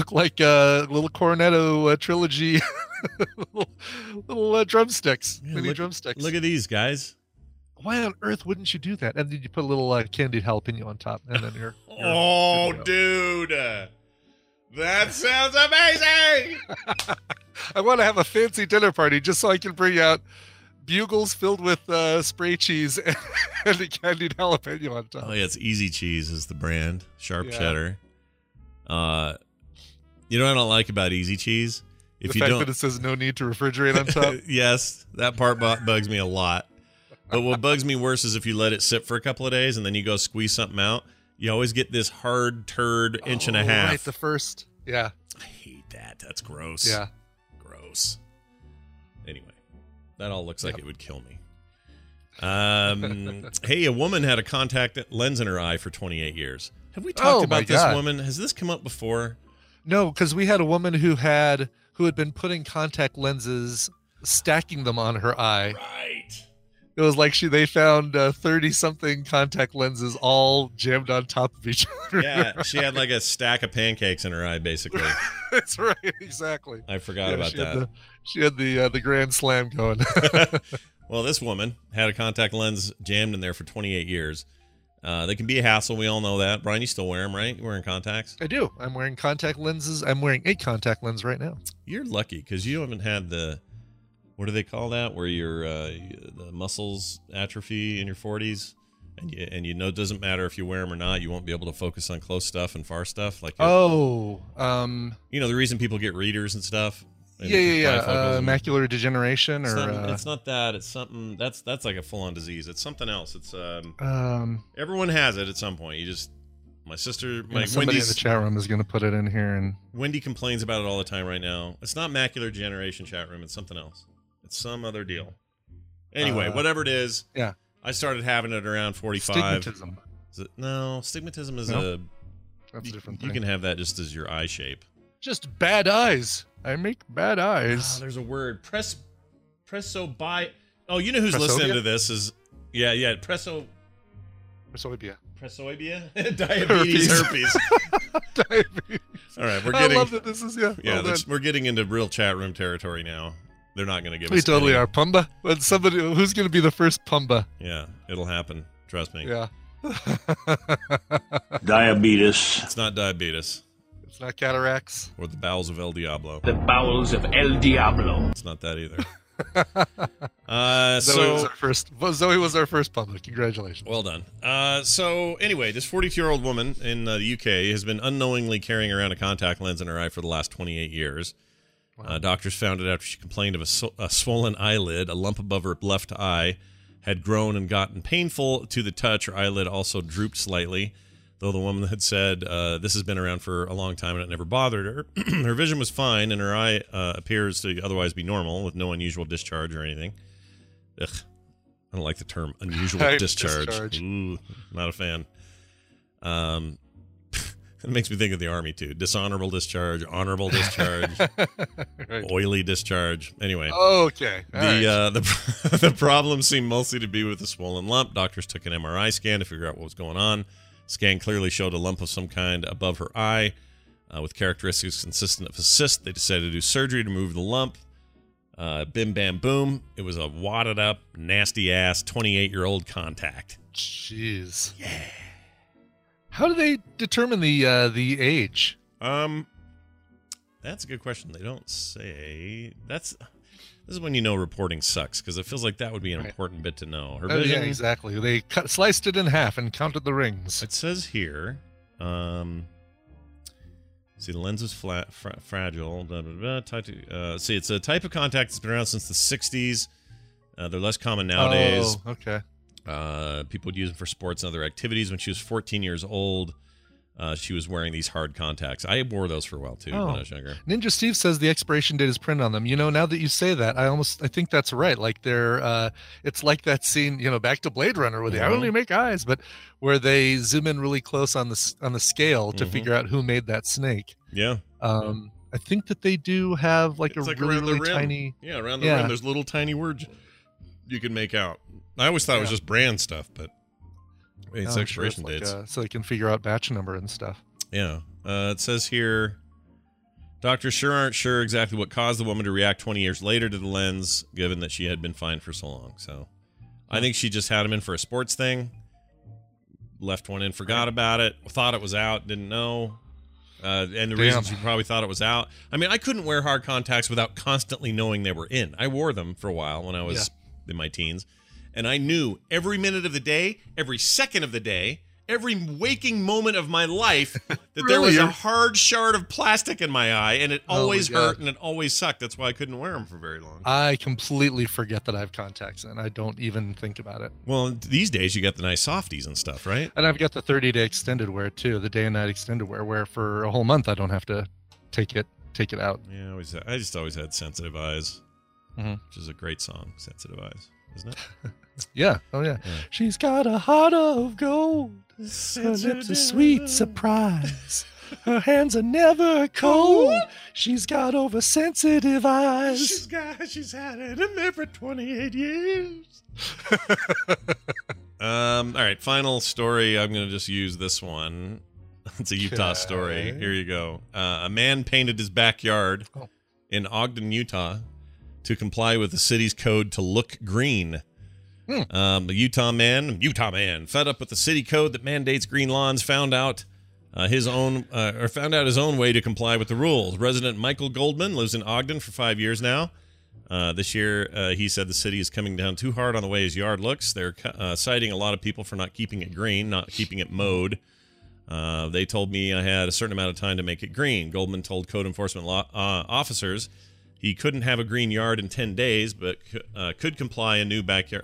Cornetto trilogy, little drumsticks, mini drumsticks. Look at these guys. Why on earth wouldn't you do that? And then you put a little candied jalapeno on top, and then you're oh, dude, that sounds amazing! I want to have a fancy dinner party just so I can bring out Bugles filled with spray cheese and a candied jalapeno on top. Oh yeah, it's Easy Cheese is the brand. Sharp cheddar. You know what I don't like about Easy Cheese? The fact that it says no need to refrigerate on top. Yes, that part bugs me a lot. But what bugs me worse is if you let it sit for a couple of days and then you go squeeze something out, you always get this hard turd inch and a half. Right, the first. Yeah. I hate that. That's gross. Yeah. Gross. Anyway. That all looks like it would kill me. Hey, a woman had a contact lens in her eye for 28 years. Have we talked about this woman? Has this come up before? No, because we had a woman who had been putting contact lenses, stacking them on her eye. Right. It was like they found 30-something contact lenses all jammed on top of each other. Yeah, she had like a stack of pancakes in her eye, basically. That's right, exactly. I forgot about that. She had the grand slam going. Well, this woman had a contact lens jammed in there for 28 years. They can be a hassle. We all know that. Brian, you still wear them, right? You wearing contacts? I do. I'm wearing contact lenses. I'm wearing a contact lens right now. You're lucky because you haven't had the, what do they call that? Where your the muscles atrophy in your 40s, and you know it doesn't matter if you wear them or not. You won't be able to focus on close stuff and far stuff. Like you know the reason people get readers and stuff. Macular degeneration, it's not that. It's something that's like a full-on disease. It's something else. It's everyone has it at some point. My sister, somebody in the chat room is going to put it in here, and Wendy complains about it all the time right now. It's not macular degeneration, chat room. It's something else. It's some other deal. Anyway, whatever it is. Yeah. I started having it around 45. Stigmatism. No, stigmatism is that's a different thing. You can have that just as your eye shape. Just bad eyes. I make bad eyes. Oh, there's a word. Pressobi. Oh, you know who's listening to this is Pressoibia. Diabetes herpes. Diabetes. All right, I love that this is we're getting into real chat room territory now. They're not going to give us. We totally are Pumba. But somebody who's going to be the first Pumba? Yeah, it'll happen. Trust me. Yeah. Diabetes. It's not diabetes. It's not cataracts. Or the bowels of El Diablo. The bowels of El Diablo. It's not that either. Zoe was our first public. Congratulations. Well done. So anyway, this 42-year-old woman in the UK has been unknowingly carrying around a contact lens in her eye for the last 28 years. Wow. Doctors found it after she complained of a swollen eyelid. A lump above her left eye had grown and gotten painful to the touch. Her eyelid also drooped slightly, though the woman had said this has been around for a long time and it never bothered her. Her vision was fine, and her eye appears to otherwise be normal with no unusual discharge or anything. Ugh. I don't like the term unusual discharge. Ooh, not a fan. It makes me think of the Army, too. Dishonorable discharge, honorable discharge, Right. oily discharge. Anyway. Okay. All right. The problem seemed mostly to be with the swollen lump. Doctors took an MRI scan to figure out what was going on. Scan clearly showed a lump of some kind above her eye with characteristics consistent with a cyst. They decided to do surgery to remove the lump. Bim, bam, boom. It was a wadded up, nasty-ass 28-year-old contact. Jeez. Yeah. How do they determine the age? That's a good question. They don't say. This is when you know reporting sucks, because it feels like that would be an important bit to know. Her vision, yeah, exactly. They sliced it in half and counted the rings. It says here. See, the lens is fragile. See, it's a type of contact that's been around since the 60s. They're less common nowadays. Oh, okay. People would use them for sports and other activities. When she was 14 years old, she was wearing these hard contacts. I wore those for a while, too, when I was younger. Ninja Steve says the expiration date is printed on them. You know, now that you say that, I think that's right. Like they're, it's like that scene, back to Blade Runner where they only make eyes, but where they zoom in really close on the scale to figure out who made that snake. Yeah. I think that they do have like it's a really tiny. Yeah, around the rim. There's little tiny words you can make out. I always thought it was just brand stuff, but it's expiration dates. So they can figure out batch number and stuff. Yeah. It says here, doctors sure aren't sure exactly what caused the woman to react 20 years later to the lens, given that she had been fine for so long. So I think she just had him in for a sports thing, left one in, forgot about it, thought it was out, didn't know. And the reason she probably thought it was out. I mean, I couldn't wear hard contacts without constantly knowing they were in. I wore them for a while when I was in my teens. And I knew every minute of the day, every second of the day, every waking moment of my life that there was a hard shard of plastic in my eye, and it always hurt and it always sucked. That's why I couldn't wear them for very long. I completely forget that I have contacts in. I don't even think about it. Well, these days you got the nice softies and stuff, right? And I've got the 30-day extended wear too, the day and night extended wear, where for a whole month I don't have to take it out. Yeah, I just always had Sensitive Eyes, which is a great song, Sensitive Eyes, isn't it? Yeah. Oh, yeah. She's got a heart of gold. Her lips a sweet surprise. Her hands are never cold. She's got oversensitive eyes. She's had it in there for 28 years. All right, final story. I'm going to just use this one. It's a Utah story. Here you go. A man painted his backyard in Ogden, Utah, to comply with the city's code to look green. A Utah man, fed up with the city code that mandates green lawns, found out his own way to comply with the rules. Resident Michael Goldman lives in Ogden for 5 years now. This year, he said the city is coming down too hard on the way his yard looks. They're citing a lot of people for not keeping it green, not keeping it mowed. They told me I had a certain amount of time to make it green. Goldman told code enforcement officers he couldn't have a green yard in 10 days, but could complete a new backyard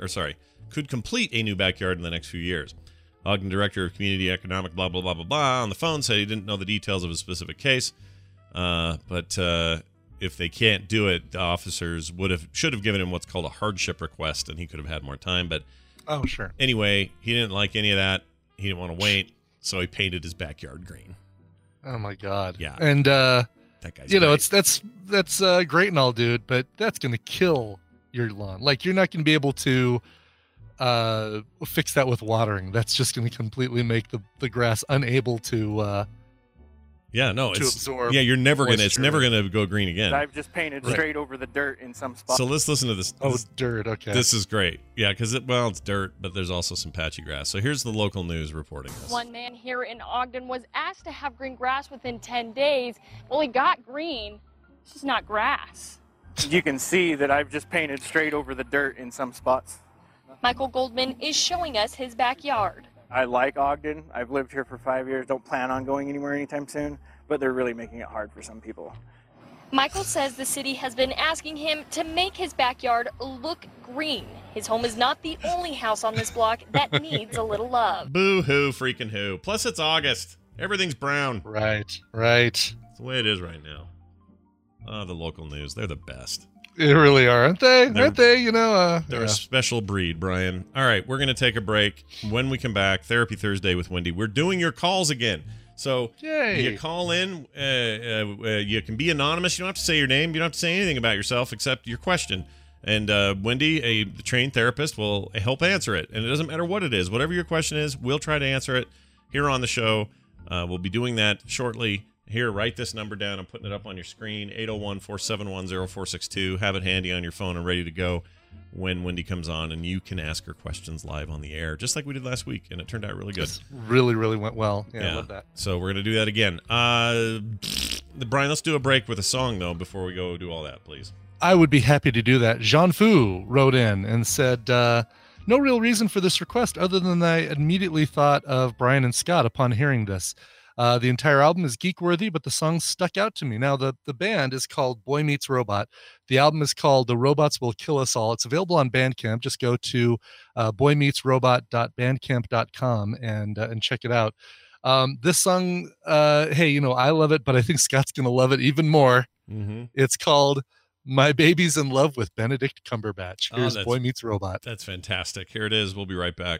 in the next few years. Ogden Director of Community Economic blah, blah, blah, blah, blah on the phone said he didn't know the details of a specific case. But if they can't do it, the officers should have given him what's called a hardship request, and he could have had more time. But anyway, he didn't like any of that. He didn't want to wait, so he painted his backyard green. Oh, my God. Yeah. And, that guy's great. That's great and all, dude, but that's going to kill your lawn. Like, you're not going to be able to fix that with watering. That's just going to completely make the grass unable to absorb. Yeah, you're never going to. It's never going to go green again. I've just painted straight over the dirt in some spots. So let's listen to this. Dirt. Okay. This is great. Yeah, because it's dirt, but there's also some patchy grass. So here's the local news reporting this. One man here in Ogden was asked to have green grass within 10 days. Well, he got green. It's just not grass. You can see that I've just painted straight over the dirt in some spots. Michael Goldman is showing us his backyard. I like Ogden. I've lived here for 5 years. Don't plan on going anywhere anytime soon, but they're really making it hard for some people. Michael says the city has been asking him to make his backyard look green. His home is not the only house on this block that needs a little love. Boo-hoo, freaking who. Plus, it's August. Everything's brown. Right. It's the way it is right now. Oh, the local news. They're the best. They really are, aren't they? Aren't they? You know, they're a special breed, Brian. All right, we're going to take a break. When we come back, Therapy Thursday with Wendy. We're doing your calls again. So you call in. You can be anonymous. You don't have to say your name. You don't have to say anything about yourself except your question. And Wendy, a trained therapist, will help answer it. And it doesn't matter what it is. Whatever your question is, we'll try to answer it here on the show. We'll be doing that shortly. Here, write this number down. I'm putting it up on your screen, 801-471-0462. Have it handy on your phone and ready to go when Wendy comes on, and you can ask her questions live on the air, just like we did last week, and it turned out really good. This really, really went well. Yeah, I love that. So we're going to do that again. Brian, let's do a break with a song, though, before we go do all that, please. I would be happy to do that. Jean Fu wrote in and said, no real reason for this request other than I immediately thought of Brian and Scott upon hearing this. The entire album is geek-worthy, but the songs stuck out to me. Now, the band is called Boy Meets Robot. The album is called The Robots Will Kill Us All. It's available on Bandcamp. Just go to boymeetsrobot.bandcamp.com and check it out. This song, hey, I love it, but I think Scott's going to love it even more. Mm-hmm. It's called My Baby's in Love with Benedict Cumberbatch. Here's Boy Meets Robot. That's fantastic. Here it is. We'll be right back.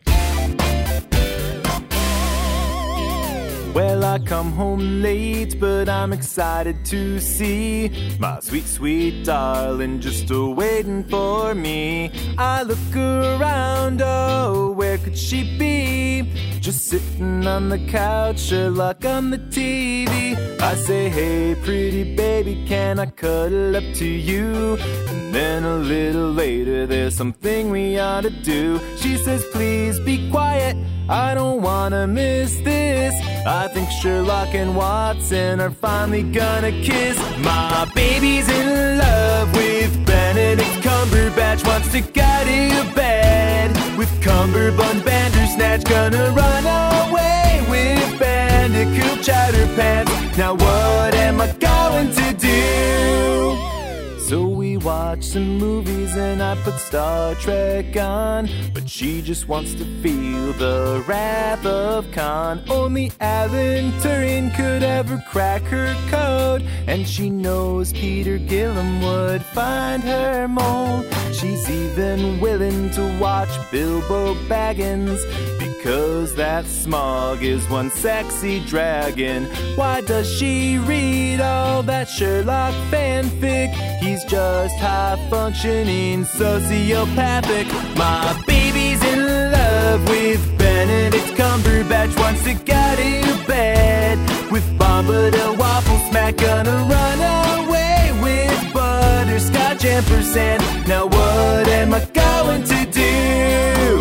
Well, I come home late, but I'm excited to see my sweet, sweet darling just waiting for me. I look around, oh, where could she be? Just sitting on the couch, Sherlock on the TV. I say, hey, pretty baby, can I cuddle up to you? And then a little later, there's something we ought to do. She says, please be quiet, I don't wanna miss this. I think Sherlock and Watson are finally gonna kiss. My baby's in love with Benedict Cumberbatch. Wants to go to bed with Cumberbund Bandersnatch. Gonna run away with Bandicoot Chowderpants. Now what am I going to do? So we watch some movies and I put Star Trek on, but she just wants to feel the wrath of Khan. Only Alan Turing could ever crack her code, and she knows Peter Gillam would find her mold. She's even willing to watch Bilbo Baggins, because that Smog is one sexy dragon. Why does she read all that Sherlock fanfic? He's just high-functioning sociopathic. My baby's in love with Benedict Cumberbatch. Wants to go to bed with Bombadil Waffle Smack. Gonna run away with Butterscotch Ampersand. Now what am I going to do?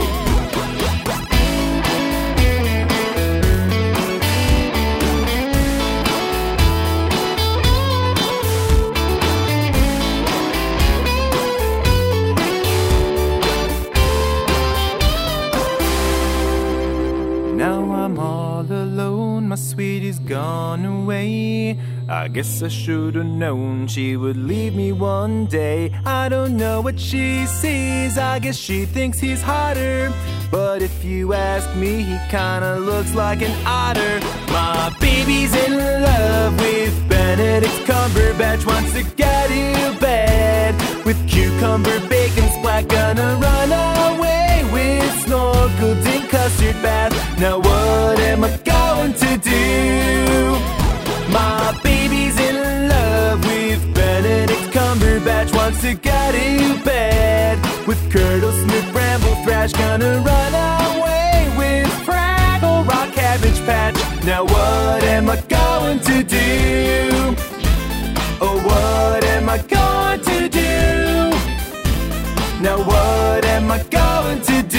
Now I'm all alone, my sweetie's gone away. I guess I should've known she would leave me one day. I don't know what she sees, I guess she thinks he's hotter. But if you ask me, he kinda looks like an otter. My baby's in love with Benedict Cumberbatch. Wants to go to bed with cucumber bacon splat. Gonna run away with Snorkel Dink Custard Bath. Now what am I going to do? My baby's in love with Benedict Cumberbatch. Wants to go to bed with Curdle Smith Bramble Thrash. Gonna run away with Fraggle Rock Cabbage Patch. Now what am I going to do? Oh, what am I going to do? Now what am I going to do?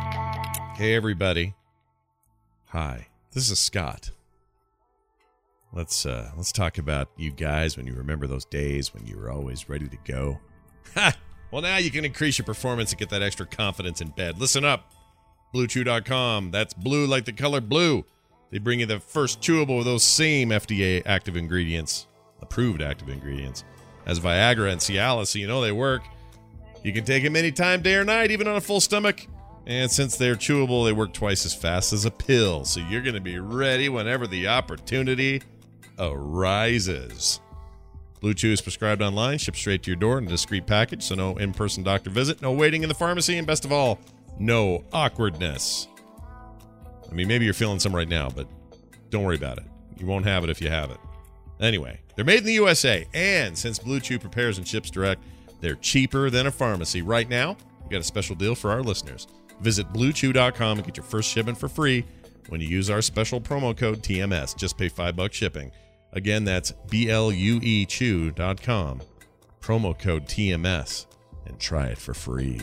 Hey, everybody. Hi, this is Scott. Let's talk about you guys when you remember those days when you were always ready to go. Ha! Well, now you can increase your performance and get that extra confidence in bed. Listen up. BlueChew.com. That's blue like the color blue. They bring you the first chewable with those same FDA active ingredients, approved active ingredients, as Viagra and Cialis, so you know they work. You can take them anytime, day or night, even on a full stomach. And since they're chewable, they work twice as fast as a pill, so you're going to be ready whenever the opportunity arises. Blue Chew is prescribed online, shipped straight to your door in a discreet package, so no in-person doctor visit, no waiting in the pharmacy, and best of all, no awkwardness. I mean, maybe you're feeling some right now, but don't worry about it. You won't have it if you have it. Anyway, they're made in the USA, and since Blue Chew prepares and ships direct, they're cheaper than a pharmacy. Right now, we got a special deal for our listeners. Visit BlueChew.com and get your first shipment for free when you use our special promo code TMS. Just pay $5 shipping. Again, that's BlueChew.com. Promo code TMS, and try it for free.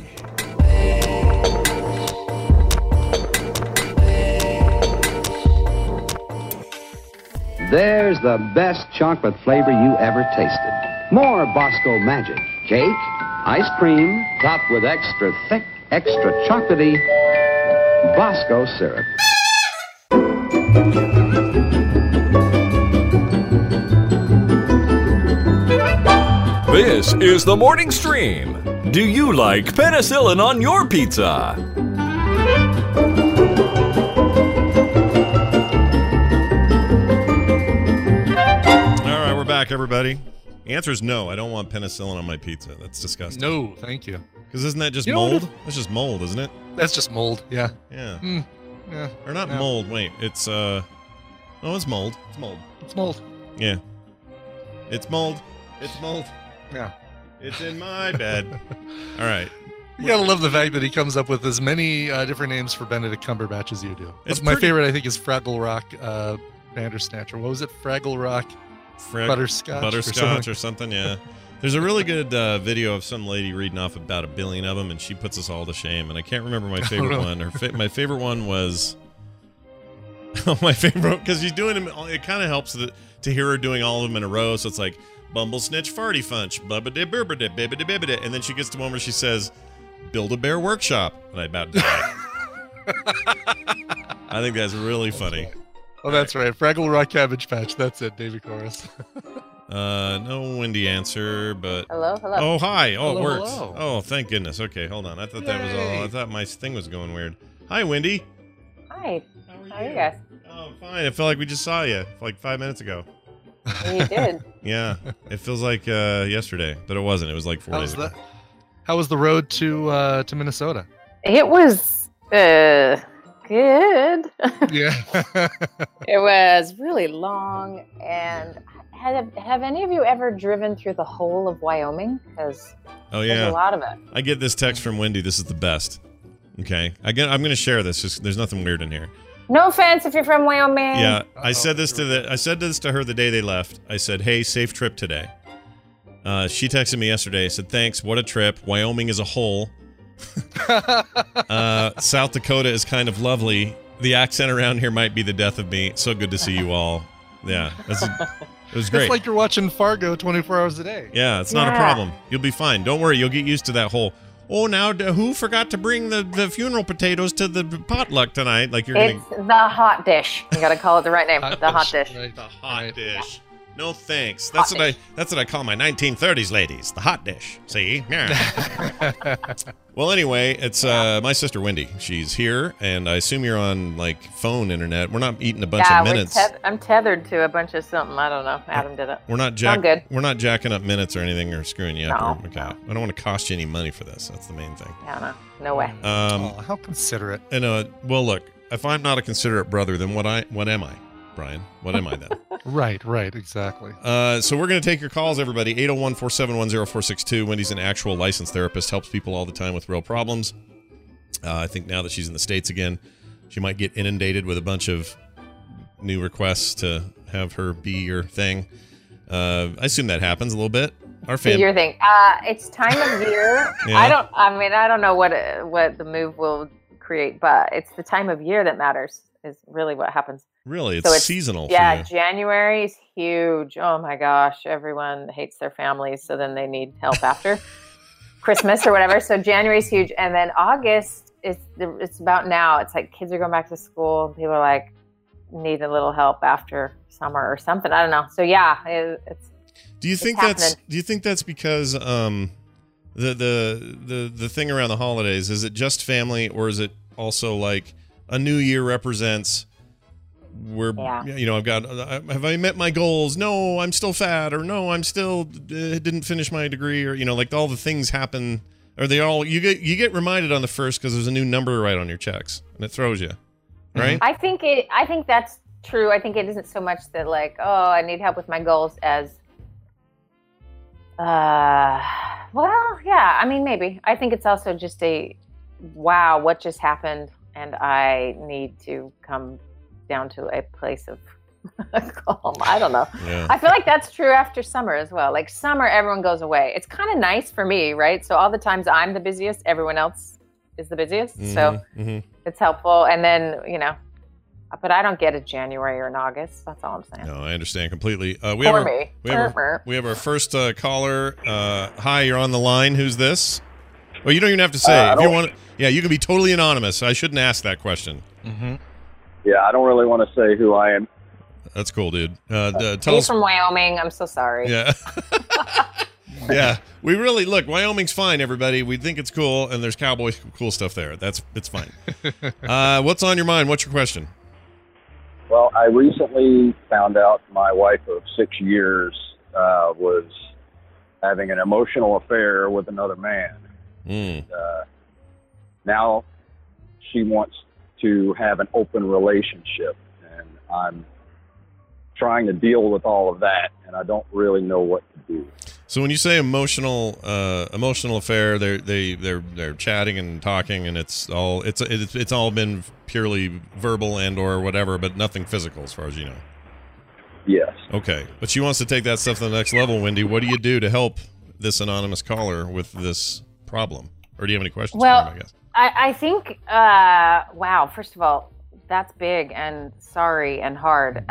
There's the best chocolate flavor you ever tasted. More Bosco Magic. Cake, ice cream, topped with extra thick, extra chocolatey Bosco syrup. This is the Morning Stream. Do you like penicillin on your pizza? All right, we're back, everybody. The answer is no. I don't want penicillin on my pizza. That's disgusting. No, thank you. Because isn't that just mold? That's just mold, isn't it? That's just mold. Yeah. Yeah. Yeah. Or not mold. Wait, it's no, it's mold. It's mold. It's mold. Yeah. It's mold. It's mold. Yeah. It's in my bed. All right. You gotta love the fact that he comes up with as many different names for Benedict Cumberbatch as you do. It's my favorite, I think, is Fraggle Rock Bandersnatcher. What was it? Fraggle Rock Butterscotch or something. Yeah. There's a really good video of some lady reading off about 1 billion of them, and she puts us all to shame. And I can't remember my favorite one. My favorite one was my favorite, because she's doing them. It kind of helps to hear her doing all of them in a row. So it's like Bumble Snitch Farty Funch, Bubba de Burba de Baby de Baby de, and then she gets to one where she says, Build a Bear Workshop, and I about died. I think that's really funny. Oh, that's right. Fraggle Rock Cabbage Patch. That's it, David Chorus. No windy answer, but... Hello? Oh, hi. Oh, hello, it works. hello. Oh, thank goodness. Okay, hold on. I thought that was all. I thought my thing was going weird. Hi, Wendy. Hi. How are you guys? Oh, fine. It felt like we just saw you like 5 minutes ago. You did. Yeah. It feels like yesterday, but it wasn't. It was like 4 days ago. How was the road to Minnesota? It was good. Yeah. It was really long. And have any of you ever driven through the whole of Wyoming? Because there's a lot of it. I get this text from Wendy. This is the best. Okay. I'm going to share this. Just, there's nothing weird in here. No offense if you're from Wyoming. Yeah. I said this to her the day they left. I said, "Hey, safe trip today." She texted me yesterday. Said, "Thanks. What a trip. Wyoming as a whole. South Dakota is kind of lovely. The accent around here might be the death of me. So good to see you all." Yeah, it was great. It's like you're watching Fargo 24 hours a day. Yeah, it's not a problem. You'll be fine. Don't worry. You'll get used to that whole, oh, now who forgot to bring the funeral potatoes to the potluck tonight? Like it's the hot dish. You got to call it the right name. The hot dish. Right. The hot dish. No thanks. That's what I call my 1930s ladies. The hot dish. See? Yeah. Well, anyway, it's my sister Wendy. She's here, and I assume you're on like phone internet. We're not eating a bunch of minutes. I'm tethered to a bunch of something. I don't know. Adam did it. We're not good. We're not jacking up minutes or anything or screwing you up. No, okay. I don't want to cost you any money for this. That's the main thing. Yeah, no way. How considerate. And well, look, if I'm not a considerate brother, then what am I? Brian, what am I then? Right, exactly. So we're going to take your calls, everybody. 801-471-0462. Wendy's an actual licensed therapist, helps people all the time with real problems. I think now that she's in the States again, she might get inundated with a bunch of new requests to have her be your thing. I assume that happens a little bit. Your thing. It's time of year. Yeah. I don't know what the move will create, but it's the time of year that matters. Is really what happens. Really? It's seasonal for Yeah, you. January is huge. Oh my gosh, everyone hates their families, so then they need help after Christmas or whatever. So January is huge, and then August it's about now. It's like kids are going back to school. People are like need a little help after summer or something. I don't know. So yeah, it's. Do you think that's because the thing around the holidays, is it just family, or is it also like a new year represents have I met my goals? No, I'm still fat, or no, I'm still didn't finish my degree, or like all the things happen. Are they all you get reminded on the first because there's a new number to write on your checks and it throws you, right? I think that's true. I think it isn't so much that like, oh, I need help with my goals as well, yeah, I mean, maybe. I think it's also just wow, what just happened, and I need to come down to a place of calm. I don't know. Yeah. I feel like that's true after summer as well. Like summer, everyone goes away. It's kind of nice for me, right? So all the times I'm the busiest, everyone else is the busiest. Mm-hmm, so it's helpful. And then, but I don't get a January or an August. That's all I'm saying. No, I understand completely. We have our first caller. Hi, you're on the line. Who's this? Well, you don't even have to say. If you want, you can be totally anonymous. I shouldn't ask that question. Mm-hmm. Yeah, I don't really want to say who I am. That's cool, dude. Tell us from Wyoming. I'm so sorry. Yeah. Yeah, we really look. Wyoming's fine, everybody. We think it's cool, and there's cowboy cool stuff there. It's fine. What's on your mind? What's your question? Well, I recently found out my wife of 6 years was having an emotional affair with another man. And, now she wants to have an open relationship, and I'm trying to deal with all of that, and I don't really know what to do. So when you say emotional affair, they're chatting and talking, and it's all been purely verbal and or whatever, but nothing physical as far as you know. Yes. Okay, but she wants to take that stuff to the next level. Wendy, what do you do to help this anonymous caller with this problem? Or do you have any questions for him, I guess? I think, wow, first of all, that's big and sorry and hard.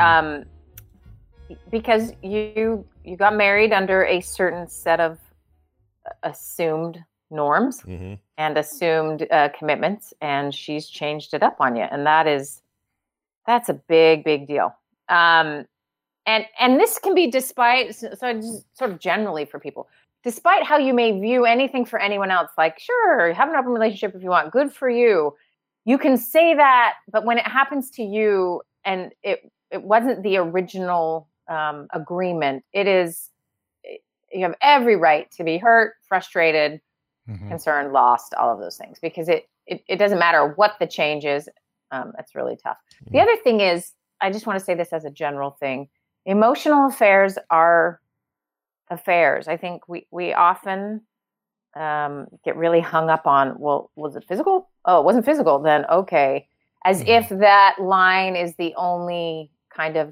Because you got married under a certain set of assumed norms and assumed commitments, and she's changed it up on you. And that's a big, big deal. And this can be despite, so just sort of generally for people, despite how you may view anything for anyone else, like, sure, have an open relationship if you want, good for you. You can say that, but when it happens to you and it wasn't the original agreement, you have every right to be hurt, frustrated, concerned, lost, all of those things, because it doesn't matter what the change is. It's really tough. The other thing is, I just want to say this as a general thing. Emotional affairs are affairs. I think we often get really hung up on, well, was it physical? Oh, it wasn't physical. Then okay. As if that line is the only kind of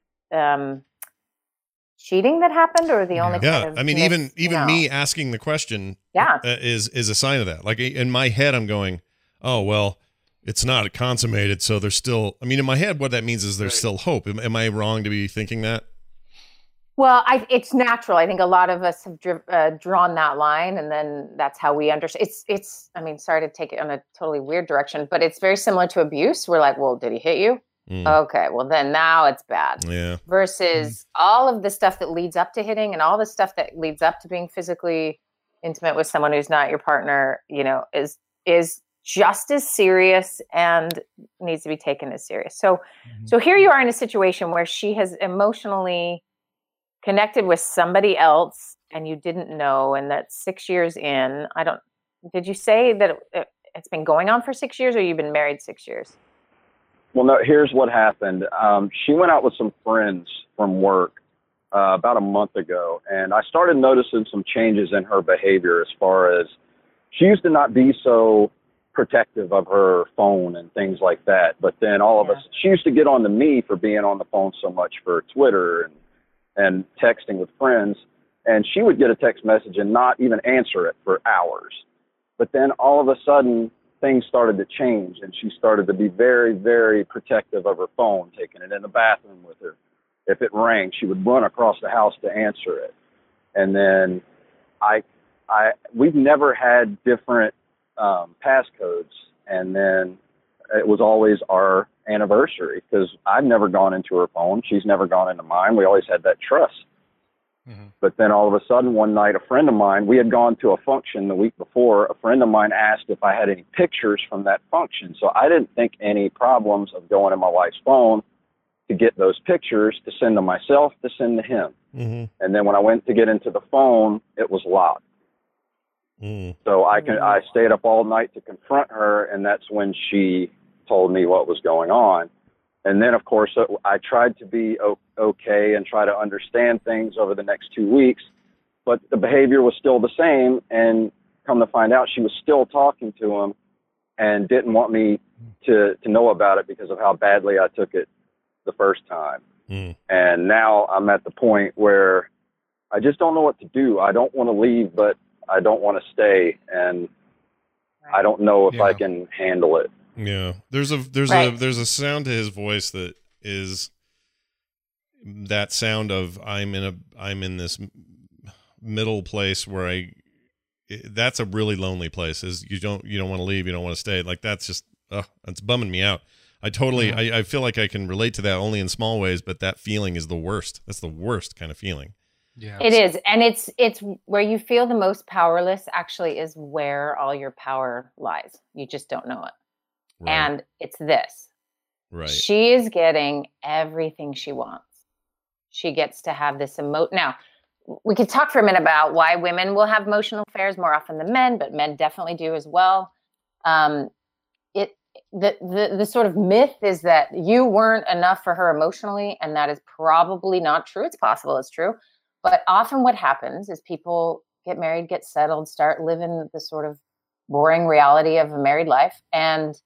cheating that happened, or the only kind of I mean, even me asking the question is a sign of that. Like in my head, I'm going, oh, well, it's not consummated, so there's still, I mean, in my head, what that means is there's still hope. Am I wrong to be thinking that? Well, it's natural. I think a lot of us have drawn that line, and then that's how we understand. It's. I mean, sorry to take it in a totally weird direction, but it's very similar to abuse. We're like, well, did he hit you? Okay, well then now it's bad. Yeah. Versus all of the stuff that leads up to hitting, and all the stuff that leads up to being physically intimate with someone who's not your partner, is just as serious and needs to be taken as serious. So here you are in a situation where she has emotionally connected with somebody else and you didn't know, and that's 6 years in. Did you say that it's been going on for 6 years, or you've been married 6 years? Well, no, here's what happened. She went out with some friends from work about a month ago, and I started noticing some changes in her behavior as far as she used to not be so protective of her phone and things like that. But then all of us, she used to get on to me for being on the phone so much for Twitter and texting with friends. And she would get a text message and not even answer it for hours. But then all of a sudden, things started to change, and she started to be very, very protective of her phone, taking it in the bathroom with her. If it rang, she would run across the house to answer it. And then we've never had different passcodes, and then it was always our anniversary because I've never gone into her phone. She's never gone into mine. We always had that trust. But then all of a sudden one night, a friend of mine, we had gone to a function the week before. A friend of mine asked if I had any pictures from that function. So I didn't think any problems of going to my wife's phone to get those pictures to send to myself, to send to him. And then when I went to get into the phone, it was locked. So I stayed up all night to confront her, and that's when she told me what was going on. And then, of course, I tried to be okay and try to understand things over the next 2 weeks, but the behavior was still the same. And come to find out, she was still talking to him and didn't want me to know about it because of how badly I took it the first time. And now I'm at the point where I just don't know what to do. I don't want to leave, but I don't want to stay, and I don't know if I can handle it. Yeah, there's a sound to his voice that is that sound of I'm in this middle place where that's a really lonely place. Is you don't want to leave, you don't want to stay. Like that's just it's bumming me out. I feel like I can relate to that only in small ways, but that feeling is the worst. That's the worst kind of feeling. Yeah, it is, and it's where you feel the most powerless. Actually, is where all your power lies. You just don't know it. Right. And it's this. Right. She is getting everything she wants. She gets to have this Now, we could talk for a minute about why women will have emotional affairs more often than men, but men definitely do as well. The sort of myth is that you weren't enough for her emotionally, and that is probably not true. It's possible it's true. But often what happens is people get married, get settled, start living the sort of boring reality of a married life. And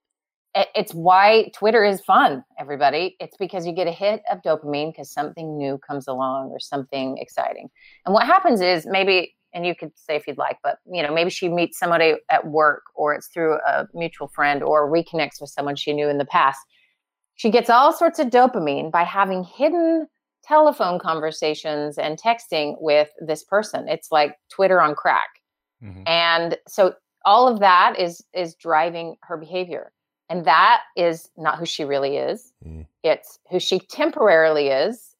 it's why Twitter is fun, everybody. It's because you get a hit of dopamine because something new comes along or something exciting. And what happens is maybe, and you could say if you'd like, but maybe she meets somebody at work, or it's through a mutual friend, or reconnects with someone she knew in the past. She gets all sorts of dopamine by having hidden telephone conversations and texting with this person. It's like Twitter on crack. And so all of that is driving her behavior. And that is not who she really is. It's who she temporarily is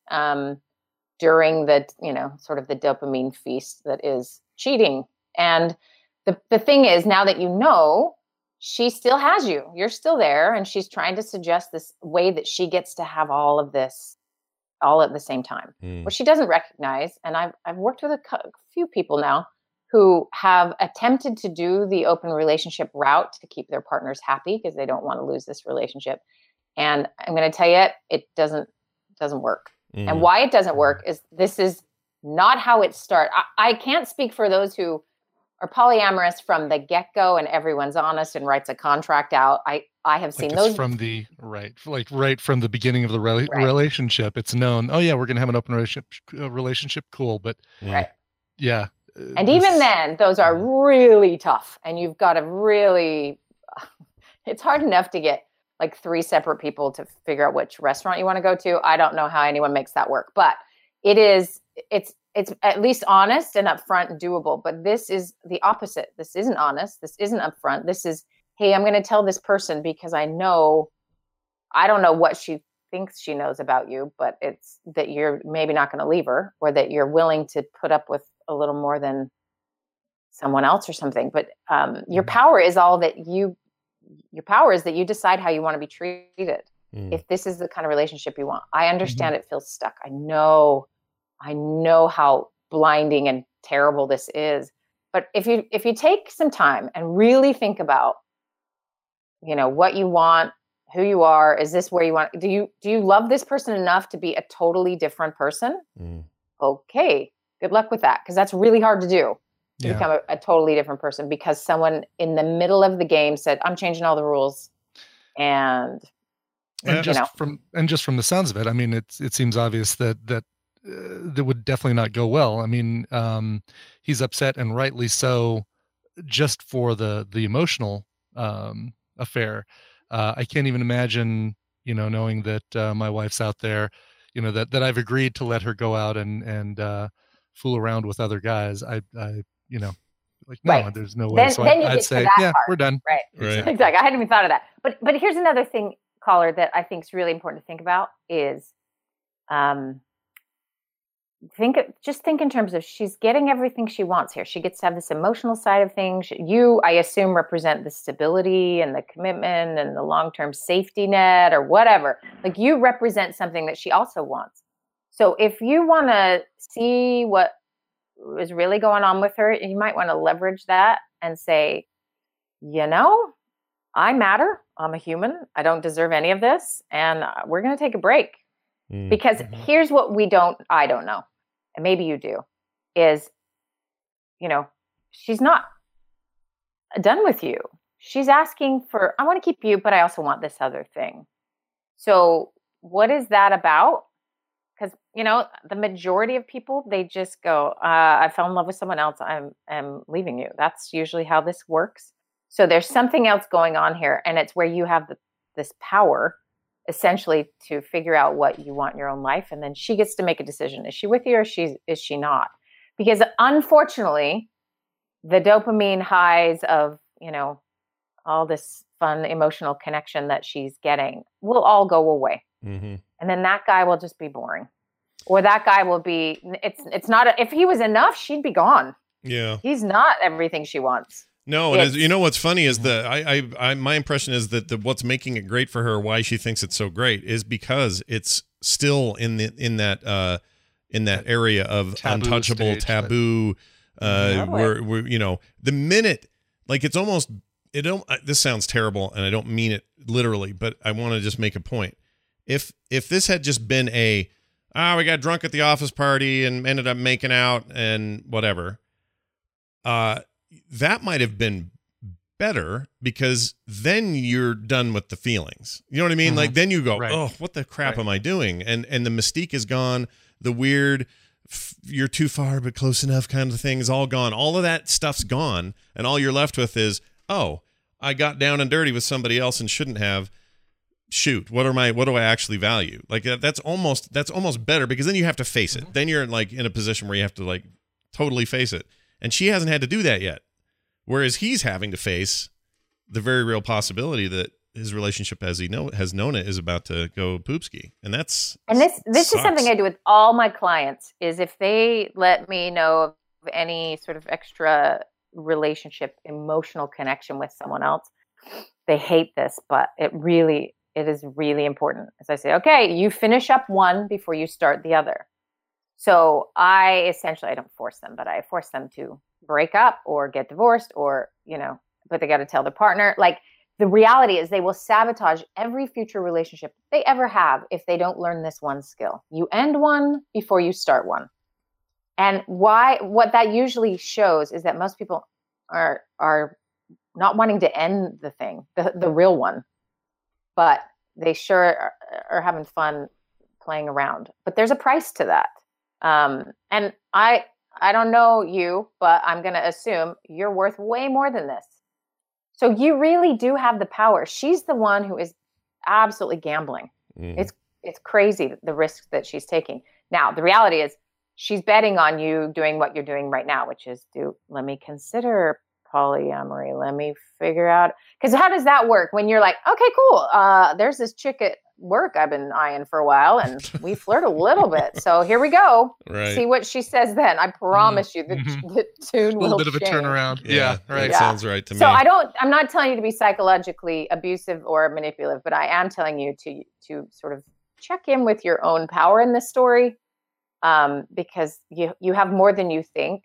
during the, sort of the dopamine feast that is cheating. And the thing is, now that you know, she still has you. You're still there. And she's trying to suggest this way that she gets to have all of this all at the same time, which she doesn't recognize. And I've worked with a few people now who have attempted to do the open relationship route to keep their partners happy because they don't want to lose this relationship. And I'm going to tell you, it doesn't work. And why it doesn't work is this is not how it starts. I can't speak for those who are polyamorous from the get-go and everyone's honest and writes a contract out. I have seen those from the right from the beginning of the relationship. It's known. Oh yeah, we're going to have an open relationship. Cool. But yeah. And even then, those are really tough. And you've got to really, it's hard enough to get like 3 separate people to figure out which restaurant you want to go to. I don't know how anyone makes that work, but it's at least honest and upfront and doable. But this is the opposite. This isn't honest. This isn't upfront. This is, hey, I'm going to tell this person because I don't know what she thinks she knows about you, but it's that you're maybe not going to leave her, or that you're willing to put up with a little more than someone else or something. But your power is your power is that you decide how you want to be treated. If this is the kind of relationship you want. I understand it feels stuck. I know how blinding and terrible this is. But if you take some time and really think about, what you want, who you are, is this where you want, do you love this person enough to be a totally different person? Okay. Good luck with that. Because that's really hard to do, to become a totally different person, because someone in the middle of the game said, I'm changing all the rules. And just from the sounds of it, I mean, it seems obvious that would definitely not go well. I mean, he's upset, and rightly so, just for the emotional affair. I can't even imagine, knowing that my wife's out there, that I've agreed to let her go out and fool around with other guys. I no, Right. there's no way. So then you I'd get say, to that yeah, part. we're done. Right. Right. Exactly. I hadn't even thought of that. But here's another thing, caller, that I think is really important to think about is think in terms of she's getting everything she wants here. She gets to have this emotional side of things. You, I assume, represent the stability and the commitment and the long-term safety net or whatever. Like, you represent something that she also wants. So if you want to see what is really going on with her, you might want to leverage that and say, I matter. I'm a human. I don't deserve any of this. And we're going to take a break. Because here's what I don't know, and maybe you do, is, she's not done with you. She's asking for, I want to keep you, but I also want this other thing. So what is that about? Because, the majority of people, they just go, I fell in love with someone else. I'm leaving you. That's usually how this works. So there's something else going on here. And it's where you have this power, essentially, to figure out what you want in your own life. And then she gets to make a decision. Is she with you or is she not? Because unfortunately, the dopamine highs of, all this fun emotional connection that she's getting will all go away. Mm-hmm. And then that guy will just be boring. Or that guy will be, it's not, if he was enough, she'd be gone. Yeah. He's not everything she wants. No, and what's funny is that my impression is that what's making it great for her, why she thinks it's so great, is because it's still in that area of untouchable, taboo. Where the minute, like, it's almost, this sounds terrible, and I don't mean it literally, but I want to just make a point. If this had just been we got drunk at the office party and ended up making out and whatever, that might have been better, because then you're done with the feelings. You know what I mean? Like, then you go, oh, what the crap am I doing? And the mystique is gone. The weird, you're too far but close enough kind of thing is all gone. All of that stuff's gone. And all you're left with is, oh, I got down and dirty with somebody else and shouldn't have. Shoot, what do I actually value? Like, that's almost better, because then you have to face it. Then you're like in a position where you have to, like, totally face it. And she hasn't had to do that yet. Whereas he's having to face the very real possibility that his relationship as he has known it is about to go poopski. And this is something I do with all my clients, is if they let me know of any sort of extra relationship, emotional connection with someone else, they hate this, but it is really important. As I say, okay, you finish up one before you start the other. So I don't force them, but I force them to break up or get divorced or, but they got to tell their partner. Like, the reality is they will sabotage every future relationship they ever have if they don't learn this one skill. You end one before you start one. And what that usually shows is that most people are not wanting to end the thing, the real one, but they sure are having fun playing around. But there's a price to that. And I don't know you, but I'm going to assume you're worth way more than this. So you really do have the power. She's the one who is absolutely gambling. It's crazy, the risks that she's taking. Now, the reality is she's betting on you doing what you're doing right now, which is let me consider polyamory. Let me figure out, because how does that work when you're like, okay, cool. There's this chick at work I've been eyeing for a while, and we flirt a little bit. So here we go. Right. See what she says then. I promise you the tune will a little bit of a change. turnaround. Yeah, right. Yeah. Sounds right to me. So I'm not telling you to be psychologically abusive or manipulative, but I am telling you to sort of check in with your own power in this story, because you have more than you think.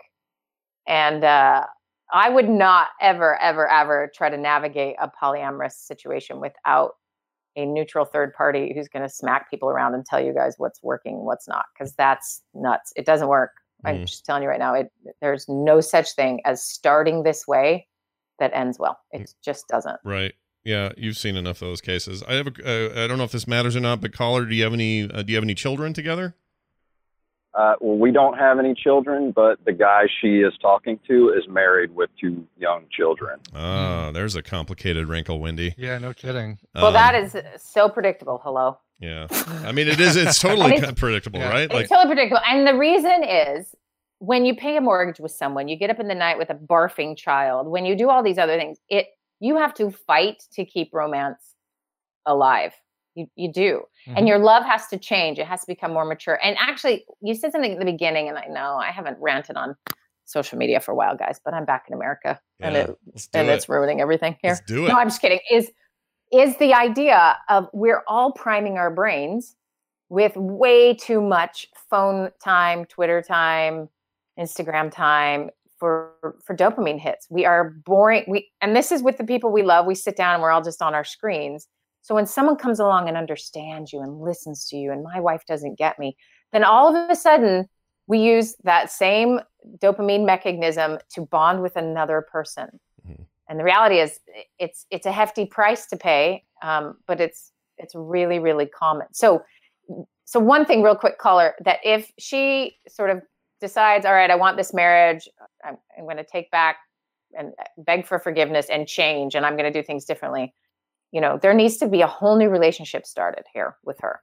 And I would not ever, ever, ever try to navigate a polyamorous situation without a neutral third party who's going to smack people around and tell you guys what's working, what's not, because that's nuts. It doesn't work. I'm just telling you right now, there's no such thing as starting this way that ends well. It just doesn't. Right. Yeah. You've seen enough of those cases. I don't know if this matters or not, but caller, do you have any children together? Well, we don't have any children, but the guy she is talking to is married with 2 young children. Oh, there's a complicated wrinkle, Wendy. Yeah, no kidding. Well, that is so predictable. Hello. Yeah. I mean, it's totally predictable, right? It's totally predictable. And the reason is when you pay a mortgage with someone, you get up in the night with a barfing child. When you do all these other things, you have to fight to keep romance alive. You do. Mm-hmm. And your love has to change. It has to become more mature. And actually, you said something at the beginning, and I know I haven't ranted on social media for a while, guys, but I'm back in America, it's ruining everything here. Let's do it. No, I'm just kidding. Is the idea of we're all priming our brains with way too much phone time, Twitter time, Instagram time for dopamine hits. We are boring. And this is with the people we love. We sit down and we're all just on our screens. So when someone comes along and understands you and listens to you, and my wife doesn't get me, then all of a sudden we use that same dopamine mechanism to bond with another person. Mm-hmm. And the reality is it's a hefty price to pay, but it's really, really common. So one thing real quick, caller, that if she sort of decides, all right, I want this marriage, I'm going to take back and beg for forgiveness and change, and I'm going to do things differently. There needs to be a whole new relationship started here with her.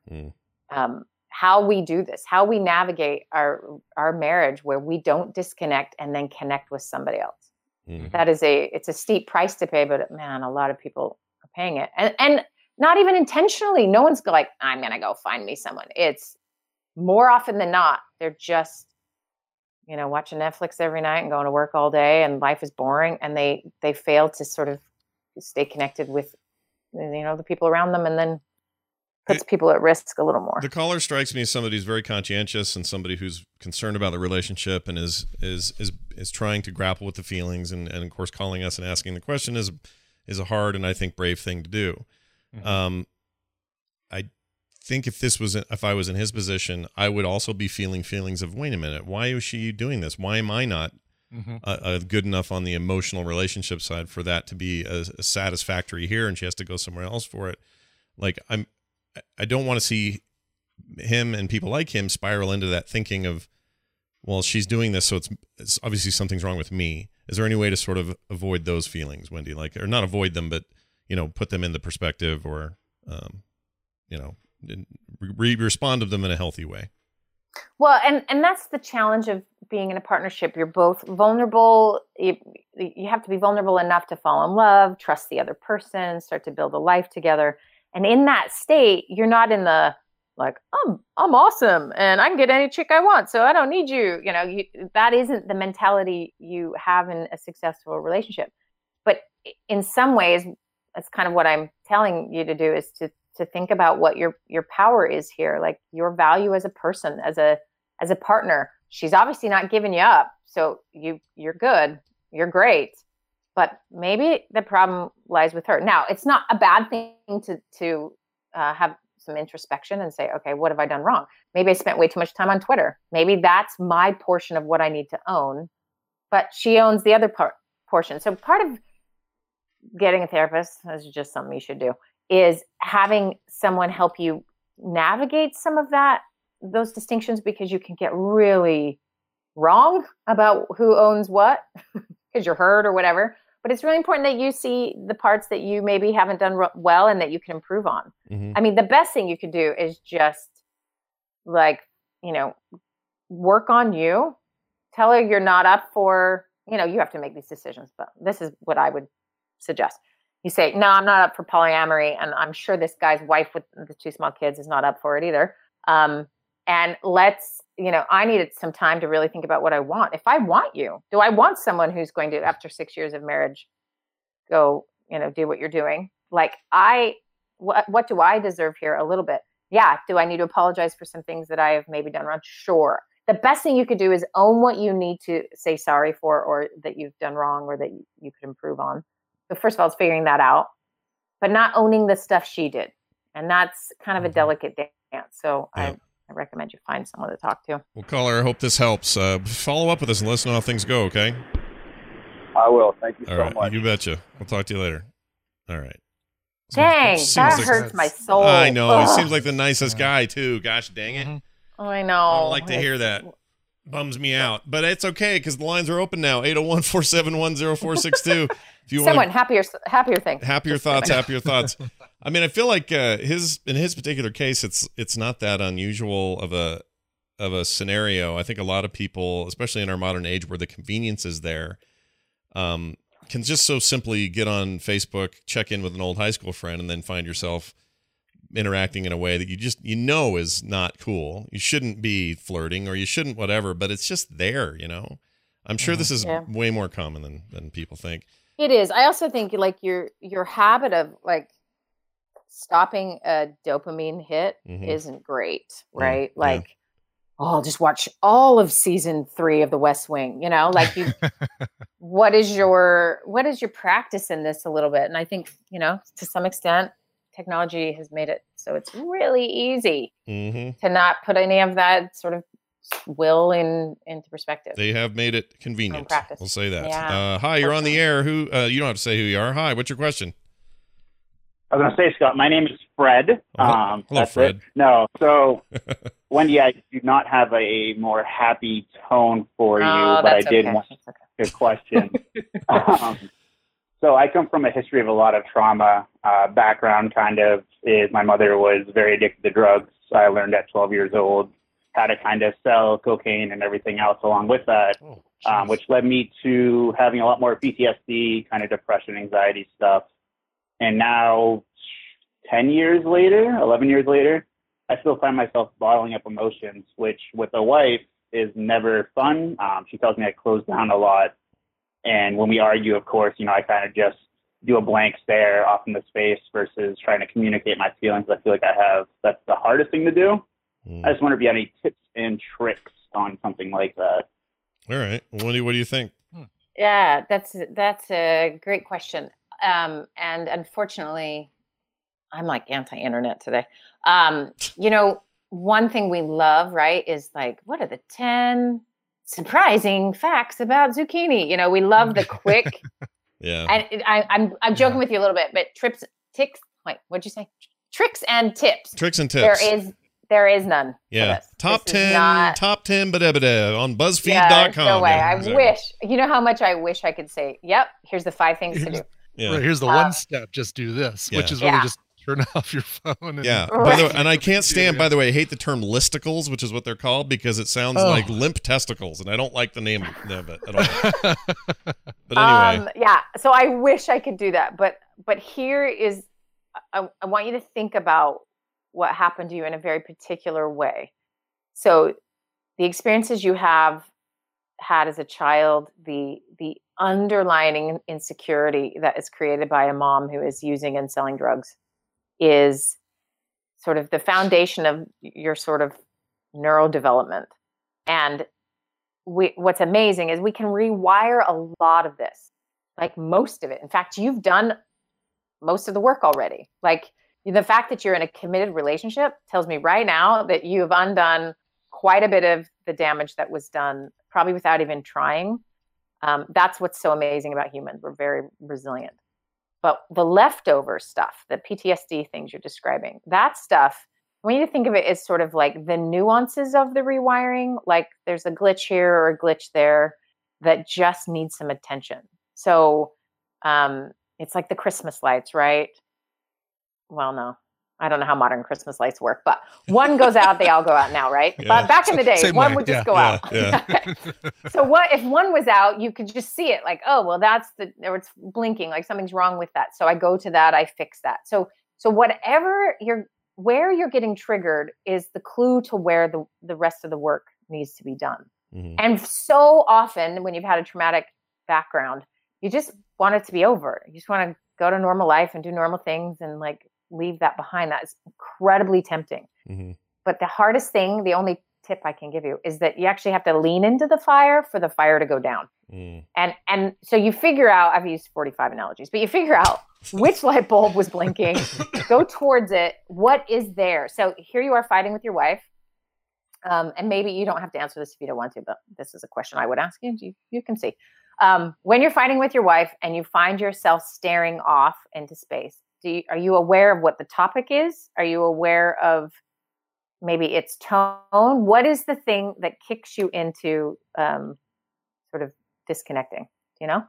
How we do this, how we navigate our marriage where we don't disconnect and then connect with somebody else. Mm-hmm. That is it's a steep price to pay, but man, a lot of people are paying it. And not even intentionally. No one's like, I'm going to go find me someone. It's more often than not, they're just, watching Netflix every night and going to work all day, and life is boring. And they fail to sort of stay connected with, the people around them, and then puts people at risk a little more. The caller strikes me as somebody who's very conscientious and somebody who's concerned about the relationship and is trying to grapple with the feelings, and of course calling us and asking the question is a hard and I think brave thing to do. Mm-hmm. I think if I was in his position, I would also be feeling feelings of, wait a minute, why is she doing this? Why am I not good enough on the emotional relationship side for that to be a satisfactory here, and she has to go somewhere else for it? Like, I don't want to see him and people like him spiral into that thinking of, well, she's doing this, so it's obviously something's wrong with me. Is there any way to sort of avoid those feelings, Wendy? Like, or not avoid them, but put them in the perspective, or respond to them in a healthy way? Well, and that's the challenge of being in a partnership. You're both vulnerable. You have to be vulnerable enough to fall in love, trust the other person, start to build a life together. And in that state, you're not in the, like, I'm awesome and I can get any chick I want, so I don't need you. That isn't the mentality you have in a successful relationship. But in some ways, that's kind of what I'm telling you to do, is to think about what your power is here, like your value as a person, as a partner. She's obviously not giving you up, so you're good, you're great. But maybe the problem lies with her. Now, it's not a bad thing to have some introspection and say, okay, what have I done wrong? Maybe I spent way too much time on Twitter. Maybe that's my portion of what I need to own, but she owns the other portion. So part of getting a therapist, this is just something you should do, is having someone help you navigate some of those distinctions, because you can get really wrong about who owns what because you're hurt or whatever. But it's really important that you see the parts that you maybe haven't done well and that you can improve on. Mm-hmm. I mean, the best thing you could do is just work on you. Tell her you're not up for, you have to make these decisions, but this is what I would suggest. You say, no, I'm not up for polyamory, and I'm sure this guy's wife with the 2 small kids is not up for it either. And let's, I needed some time to really think about what I want. If I want you, do I want someone who's going to, after 6 years of marriage, go, do what you're doing? Like, what do I deserve here a little bit? Yeah. Do I need to apologize for some things that I have maybe done wrong? Sure. The best thing you could do is own what you need to say sorry for, or that you've done wrong, or that you could improve on. So first of all, it's figuring that out, but not owning the stuff she did. And that's kind of a delicate dance. So yeah. I recommend you find someone to talk to. Well, caller, I hope this helps. Follow up with us and let us know how things go, okay? I will. Thank you so much. You betcha. We'll talk to you later. All right. Dang, that hurts my soul. I know. He seems like the nicest guy, too. Gosh dang it. Mm-hmm. I know. I don't like to hear that. Bums me out. But it's okay because the lines are open now. 801-471-0462. If you Someone want happier things. happier thoughts. I mean, I feel like in his particular case, it's not that unusual of a scenario. I think a lot of people, especially in our modern age where the convenience is there, can just so simply get on Facebook, check in with an old high school friend, and then find yourself interacting in a way that you know is not cool. You shouldn't be flirting or you shouldn't whatever, but it's just there, you know. I'm sure this is way more common than people think. It is. I also think like your habit of like stopping a dopamine hit isn't great, right? Like, oh, I'll just watch all of season 3 of The West Wing, you know, like what is your practice in this a little bit? And I think, you know, to some extent, technology has made it so it's really easy to not put any of that sort of will into perspective. They have made it convenient. Practice. We'll say that. Yeah. Hi, you're on the air. Who? You don't have to say who you are. Hi, what's your question? I was going to say, Scott, my name is Fred. Hello, Fred. No, so Wendy, I do not have a more happy tone for you, but I did want a question. So I come from a history of a lot of trauma. Background kind of is my mother was very addicted to drugs. I learned at 12 years old how to kind of sell cocaine and everything else along with that, which led me to having a lot more PTSD, kind of depression, anxiety stuff. And now 11 years later, I still find myself bottling up emotions, which with a wife is never fun. She tells me I close down a lot. And when we argue, of course, you know, I kind of just do a blank stare off in the space versus trying to communicate my feelings. I feel like that's the hardest thing to do. I just wonder if you had any tips and tricks on something like that. All right. Wendy, what do you think? Yeah, that's a great question. And unfortunately, I'm like anti-internet today. You know, one thing we love, right, is like, what are the 10 surprising facts about zucchini? You know, we love the quick. Yeah. And I'm joking with you a little bit, but what'd you say? Tricks and tips. Tricks and tips. There is none. Yeah. Top 10 ba-da-ba-da on BuzzFeed.com. No way. Yeah, I wish. You know how much I wish I could say, yep, here's the 5 things to do. Yeah. Right, here's the one step, just do this, which is really just turn off your phone. And By the way, and I can't stand, by the way, I hate the term listicles, which is what they're called, because it sounds like limp testicles, and I don't like the name of it at all. But anyway. So I wish I could do that. But here is, I want you to think about what happened to you in a very particular way. So the experiences you have had as a child, the underlying insecurity that is created by a mom who is using and selling drugs is sort of the foundation of your sort of neurodevelopment. And what's amazing is we can rewire a lot of this, like most of it. In fact, you've done most of the work already. Like the fact that you're in a committed relationship tells me right now that you have undone quite a bit of the damage that was done, probably without even trying. That's what's so amazing about humans. We're very resilient. But the leftover stuff, the PTSD things you're describing, that stuff, I want you to think of it as sort of like the nuances of the rewiring. Like there's a glitch here or a glitch there that just needs some attention. So it's like the Christmas lights, right? Well, no, I don't know how modern Christmas lights work, but one goes out, they all go out now, right? Yeah. But back in the day, one would just go out. Yeah. So what if one was out, you could just see it like, oh, well, or it's blinking, like something's wrong with that. So I go to that, I fix that. So whatever where you're getting triggered is the clue to where the rest of the work needs to be done. Mm-hmm. And so often when you've had a traumatic background, you just want it to be over. You just want to go to normal life and do normal things and like leave that behind. That is incredibly tempting. Mm-hmm. But the hardest thing, the only tip I can give you is that you actually have to lean into the fire for the fire to go down. Mm. And so you figure out, I've used 45 analogies, but you figure out which light bulb was blinking, go towards it. What is there? So here you are fighting with your wife. And maybe you don't have to answer this if you don't want to, but this is a question I would ask you. You can see. When you're fighting with your wife and you find yourself staring off into space, are you aware of what the topic is? Are you aware of maybe its tone. What is the thing that kicks you into sort of disconnecting? Do you know?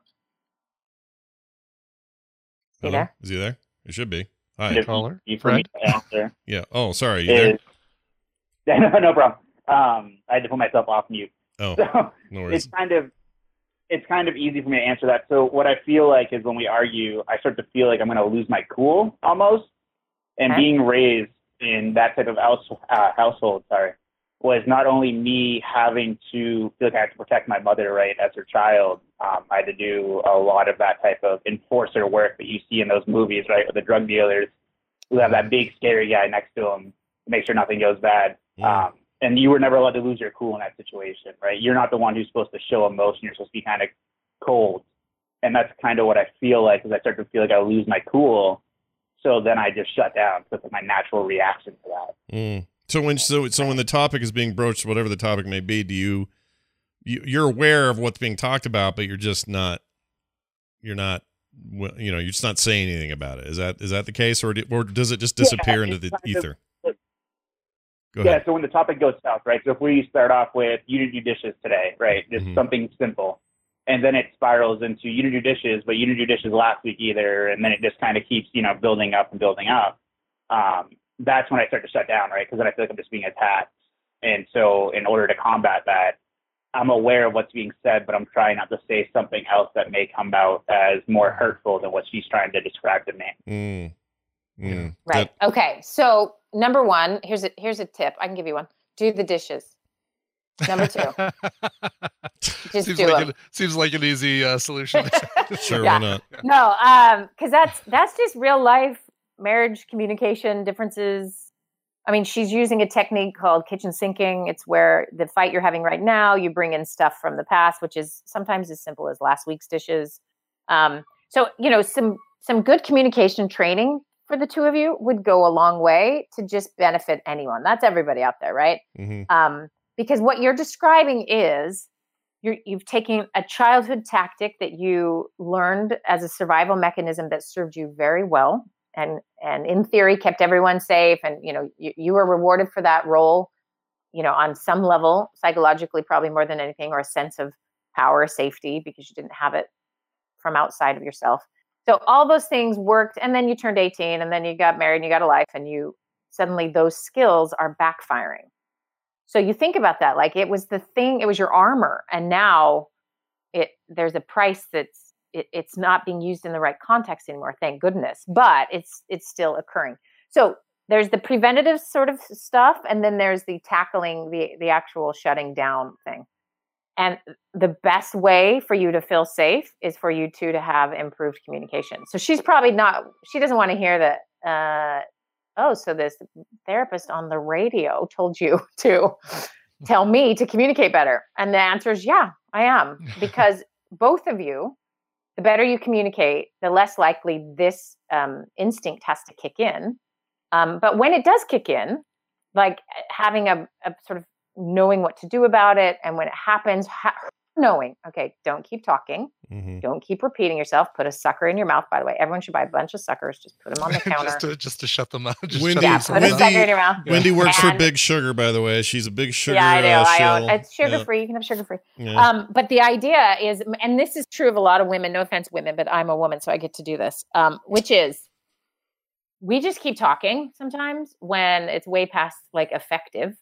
Is he there? Is he there? He should be. Hi. Caller. Fred. Yeah. Oh, sorry. You there? No problem. I had to put myself off mute. Oh, so no worries. It's kind of easy for me to answer that. So what I feel like is when we argue, I start to feel like I'm going to lose my cool almost. And being raised in that type of household, was not only me having to feel like I had to protect my mother, right, as her child. I had to do a lot of that type of enforcer work that you see in those movies, right, with the drug dealers who have that big scary guy next to them to make sure nothing goes bad. And you were never allowed to lose your cool in that situation, right? You're not the one who's supposed to show emotion. You're supposed to be kind of cold. And that's kind of what I feel like, is I start to feel like I lose my cool. So then I just shut down. So it's my natural reaction to that. So when the topic is being broached, whatever the topic may be, you're aware of what's being talked about, but you're just not saying anything about it. Is that the case, or does it just disappear into the ether? Go ahead. Yeah. So when the topic goes south, right? So if we start off with you didn't do dishes today, right? Just something simple. And then it spirals into you didn't do dishes, but you didn't do dishes last week either. And then it just kind of keeps, building up and building up. That's when I start to shut down, right? Because then I feel like I'm just being attacked. And so in order to combat that, I'm aware of what's being said, but I'm trying not to say something else that may come out as more hurtful than what she's trying to describe to me. Right. Okay. So number one, here's a tip. I can give you one. Do the dishes. Number two, just seems do like them. Seems like an easy solution. Sure, why not? No, because that's just real life marriage communication differences. I mean, she's using a technique called kitchen sinking. It's where the fight you're having right now, you bring in stuff from the past, which is sometimes as simple as last week's dishes. So some good communication training for the two of you would go a long way to just benefit anyone. That's everybody out there, right? Because what you're describing is you've taken a childhood tactic that you learned as a survival mechanism that served you very well, and in theory kept everyone safe, and you were rewarded for that role, on some level, psychologically probably more than anything, or a sense of power, safety, because you didn't have it from outside of yourself. So all those things worked, and then you turned 18, and then you got married, and you got a life, and suddenly those skills are backfiring. So you think about that, like it was your armor, and now there's a price it's not being used in the right context anymore, thank goodness, but it's still occurring. So there's the preventative sort of stuff, and then there's the tackling the actual shutting down thing. And the best way for you to feel safe is for you two to have improved communication. So she doesn't want to hear that, so this therapist on the radio told you to tell me to communicate better. And the answer is, yeah, I am. Because both of you, the better you communicate, the less likely this instinct has to kick in. But when it does kick in, like having a sort of knowing what to do about it, and when it happens, knowing, okay, don't keep talking, don't keep repeating yourself, put a sucker in your mouth. By the way, everyone should buy a bunch of suckers, just put them on the counter. just to shut them out. Put a sucker in your mouth. Wendy works for Big Sugar, by the way. She's a big sugar. Yeah, I know. I own. It's sugar-free. You can have sugar-free. Yeah. But the idea is, and this is true of a lot of women, no offense women, but I'm a woman, so I get to do this, which is, we just keep talking sometimes when it's way past like effective.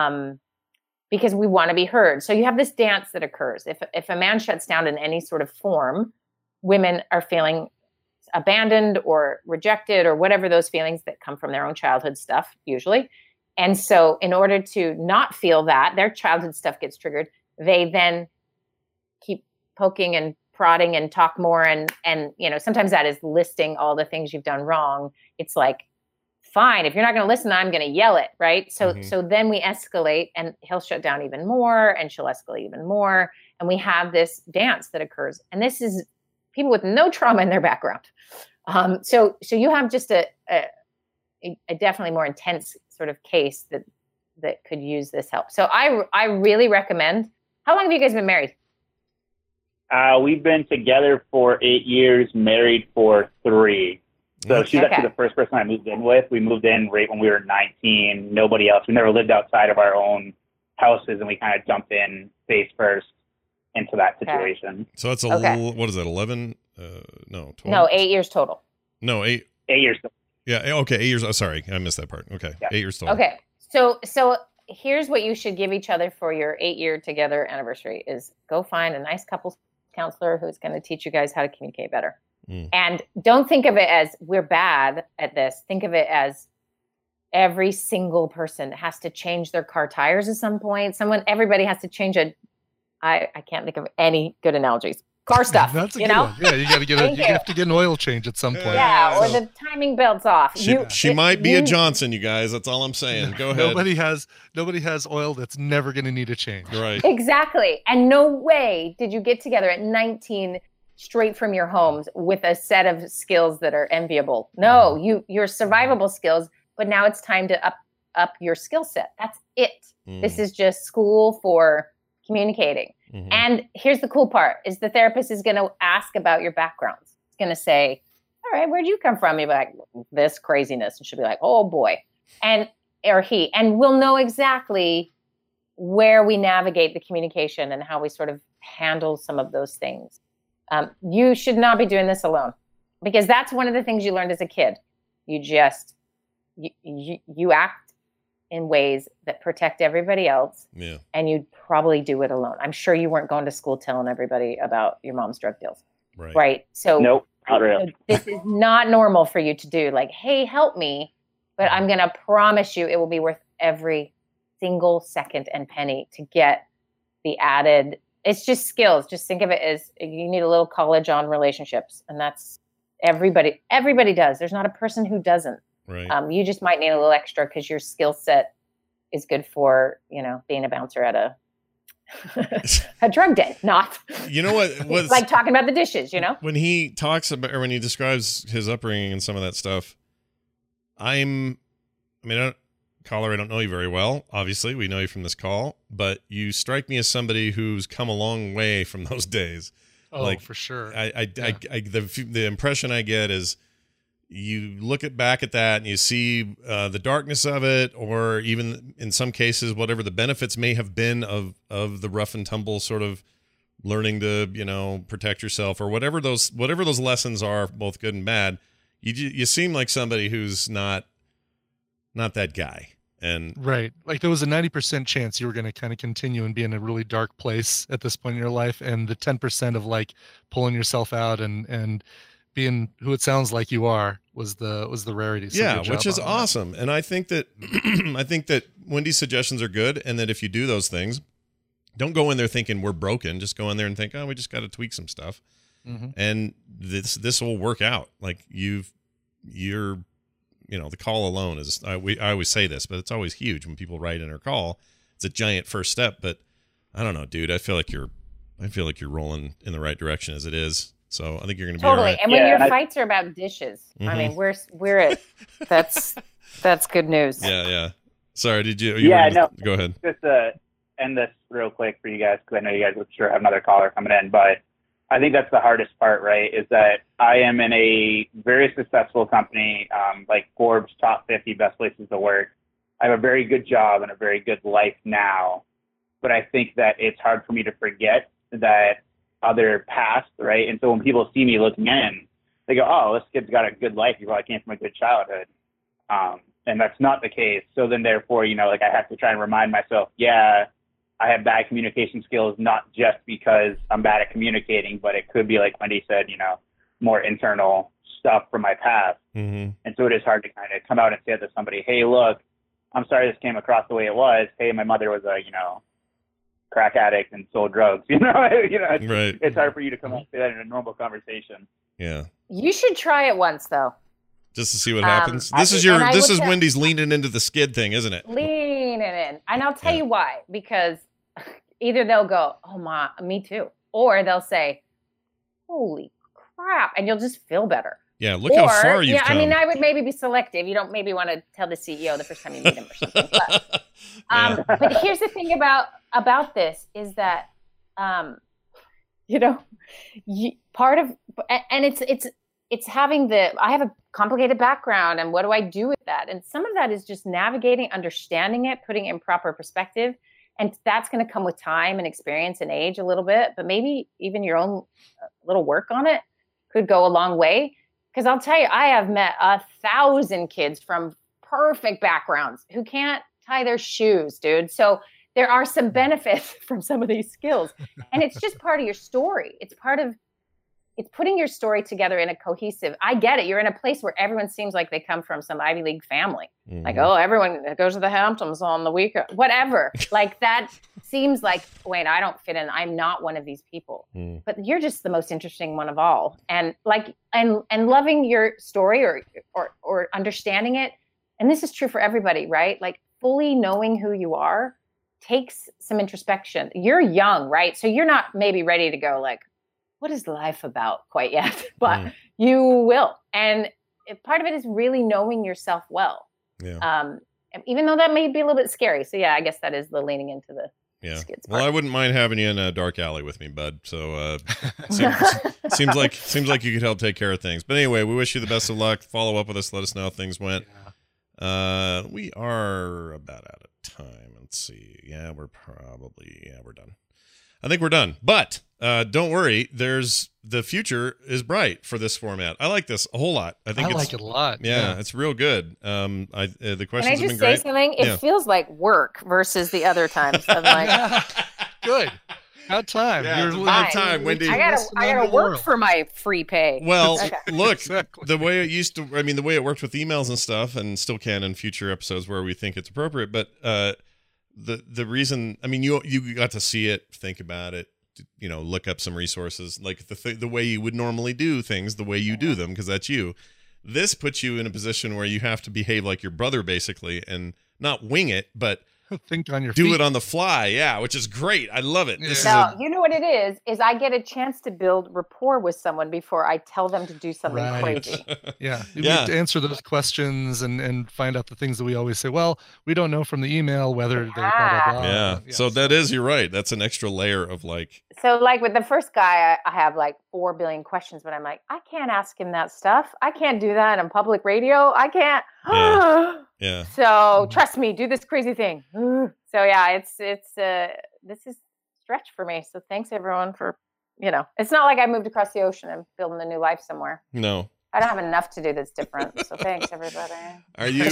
Because we want to be heard. So you have this dance that occurs. If a man shuts down in any sort of form, women are feeling abandoned or rejected or whatever those feelings that come from their own childhood stuff, usually. And so in order to not feel that, their childhood stuff gets triggered, they then keep poking and prodding and talk more. And sometimes that is listing all the things you've done wrong. It's like, fine, if you're not going to listen, I'm going to yell it, right? So then we escalate, and he'll shut down even more, and she'll escalate even more, and we have this dance that occurs. And this is people with no trauma in their background. So you have just a definitely more intense sort of case that could use this help. So I really recommend. How long have you guys been married? We've been together for 8 years, married for 3. So she's actually the first person I moved in with. We moved in right when we were 19. Nobody else. We never lived outside of our own houses, and we kind of jumped in face first into that situation. So that's what is that? 11? No, 12? No, 8 years total. No, 8. 8 years. Yeah. Okay. 8 years. Oh, sorry, I missed that part. Okay, Yeah. 8 years total. Okay, so here's what you should give each other for your 8-year together anniversary: is go find a nice couples counselor who's going to teach you guys how to communicate better. And don't think of it as we're bad at this. Think of it as every single person has to change their car tires at some point. Everybody has to change I can't think of any good analogies. Car stuff. That's a you good know? one. Yeah, you got to get you have to get an oil change at some point. Yeah, or the timing belt's off. She might be a Johnson, you guys. That's all I'm saying. Go ahead. Nobody has oil that's never going to need a change. Right. Exactly. And no way did you get together at 19 straight from your homes with a set of skills that are enviable. No, your survivable skills, but now it's time to up your skill set. That's it. This is just school for communicating. And here's the cool part is the therapist is going to ask about your backgrounds. It's going to say, all right, where'd you come from? You'll be like, this craziness. And she'll be like, oh boy. And we'll know exactly where we navigate the communication and how we sort of handle some of those things. You should not be doing this alone, because that's one of the things you learned as a kid. You just, you act in ways that protect everybody else. Yeah. And you'd probably do it alone. I'm sure you weren't going to school telling everybody about your mom's drug deals. Right. So nope, not really. This is not normal for you to do. Like, hey, help me. But I'm going to promise you it will be worth every single second and penny to get the added. It's just skills. Just think of it as you need a little college on relationships. And that's everybody does. There's not a person who doesn't. Right. You just might need a little extra because your skill set is good for, being a bouncer at a drug den, not. You know what? Like talking about the dishes, When he talks about, or when he describes his upbringing and some of that stuff, Caller, I don't know you very well. Obviously, we know you from this call, but you strike me as somebody who's come a long way from those days. Oh, for sure. The impression I get is you look back at that and you see the darkness of it, or even in some cases, whatever the benefits may have been of the rough and tumble sort of learning to, protect yourself, or whatever those lessons are, both good and bad. You seem like somebody who's not that guy. And right. Like there was a 90% chance you were going to kind of continue and be in a really dark place at this point in your life. And the 10% of like pulling yourself out and being who it sounds like you are was the rarity. So yeah, which is awesome. And I think that Wendy's suggestions are good, and that if you do those things, don't go in there thinking we're broken. Just go in there and think, oh, we just got to tweak some stuff, and this will work out. Like you're the call alone is I always say this, but it's always huge when people write in or call. It's a giant first step, but I don't know, dude. I feel like you're rolling in the right direction as it is. So I think you're going to be all right. And when your fights are about dishes, I mean, we're at that's good news. Yeah. Sorry, go ahead. Just to end this real quick for you guys, because I know you guys would sure have another caller coming in, but I think that's the hardest part, right? Is that I am in a very successful company, like Forbes top 50 best places to work. I have a very good job and a very good life now, but I think that it's hard for me to forget that other past, right? And so when people see me looking in, they go, oh, this kid's got a good life. He probably came from a good childhood. And that's not the case. So then therefore, I have to try and remind myself, yeah, I have bad communication skills, not just because I'm bad at communicating, but it could be like Wendy said, more internal stuff from my past. Mm-hmm. And so it is hard to kind of come out and say to somebody, hey, look, I'm sorry this came across the way it was. Hey, my mother was a, crack addict and sold drugs. Right. It's hard for you to come up and say that in a normal conversation. Yeah. You should try it once though. Just to see what happens. This is Wendy's leaning into the skid thing, isn't it? Leaning in. And I'll tell you why, because either they'll go, oh ma, me too. Or they'll say, holy crap. And you'll just feel better. Yeah, look how far you've come. I mean, I would maybe be selective. You don't maybe want to tell the CEO the first time you meet him or something. But here's the thing about this is that, part of, and it's having I have a complicated background, and what do I do with that? And some of that is just navigating, understanding it, putting it in proper perspective. And that's going to come with time and experience and age a little bit, but maybe even your own little work on it could go a long way. Because I'll tell you, I have met 1,000 kids from perfect backgrounds who can't tie their shoes, dude. So there are some benefits from some of these skills. And it's just part of your story. It's putting your story together in a cohesive, I get it. You're in a place where everyone seems like they come from some Ivy League family. Mm-hmm. Like, oh, everyone goes to the Hamptons on the weekend, whatever. Like that seems like, wait, I don't fit in. I'm not one of these people, but you're just the most interesting one of all. And like, and loving your story or understanding it. And this is true for everybody, right? Like fully knowing who you are takes some introspection. You're young, right? So you're not maybe ready to go like, what is life about quite yet? But you will. And part of it is really knowing yourself well. Yeah. Even though that may be a little bit scary. So yeah, I guess that is the leaning into the skids part. Well, I wouldn't mind having you in a dark alley with me, bud. So seems like you could help take care of things. But anyway, we wish you the best of luck. Follow up with us. Let us know how things went. Yeah. We are about out of time. Let's see. Yeah, we're done. I think we're done. But don't worry. The future is bright for this format. I like this a whole lot. I like it a lot. Yeah, it's real good. The questions Can I have been just great. say something? It feels like work versus the other times. I'm like, good. About time. Yeah, about time, Wendy. I gotta work for my free pay. Well, Okay. look, the way it used to, the way it worked with emails and stuff, and still can in future episodes where we think it's appropriate. But the reason, you got to see it, think about it, look up some resources, like the way you would normally do things, the way you do them, because that's you. This puts you in a position where you have to behave like your brother, basically, and not wing it, but think on your do feet. it on the fly. Yeah, which is great. I love it. This You know what it is I get a chance to build rapport with someone before I tell them to do something crazy. Yeah. We need to answer those questions and find out the things that we always say, well, we don't know from the email whether they blah, blah, blah. Yeah. So that is, you're right. That's an extra layer of like. So like with the first guy, I have like 4 billion questions, but I'm like, I can't ask him that stuff. I can't do that on public radio. I can't. Yeah. So trust me, do this crazy thing. So yeah, this is stretch for me. So thanks everyone for, it's not like I moved across the ocean and building a new life somewhere. No. I don't have enough to do that's different. So thanks everybody. Are you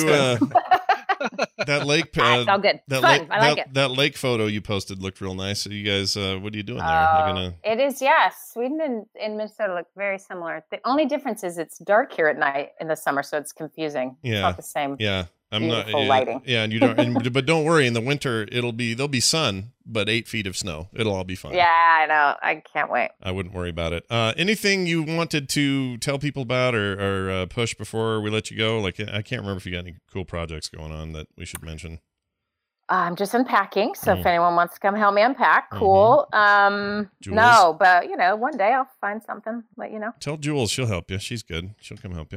that lake? It's all good. That Fun. lake, I like it. That lake photo you posted looked real nice. So you guys, what are you doing there? It is, yes. Sweden and Minnesota look very similar. The only difference is it's dark here at night in the summer, so it's confusing. Yeah. It's not the same. Yeah. Beautiful lighting. Yeah, and you don't. But don't worry. In the winter, there'll be sun, but 8 feet of snow. It'll all be fine. Yeah, I know. I can't wait. I wouldn't worry about it. Anything you wanted to tell people about or push before we let you go? Like, I can't remember if you got any cool projects going on that we should mention. I'm just unpacking, so if anyone wants to come help me unpack, cool. No, but one day I'll find something. Let you know. Tell Jules, she'll help you. She's good. She'll come help you.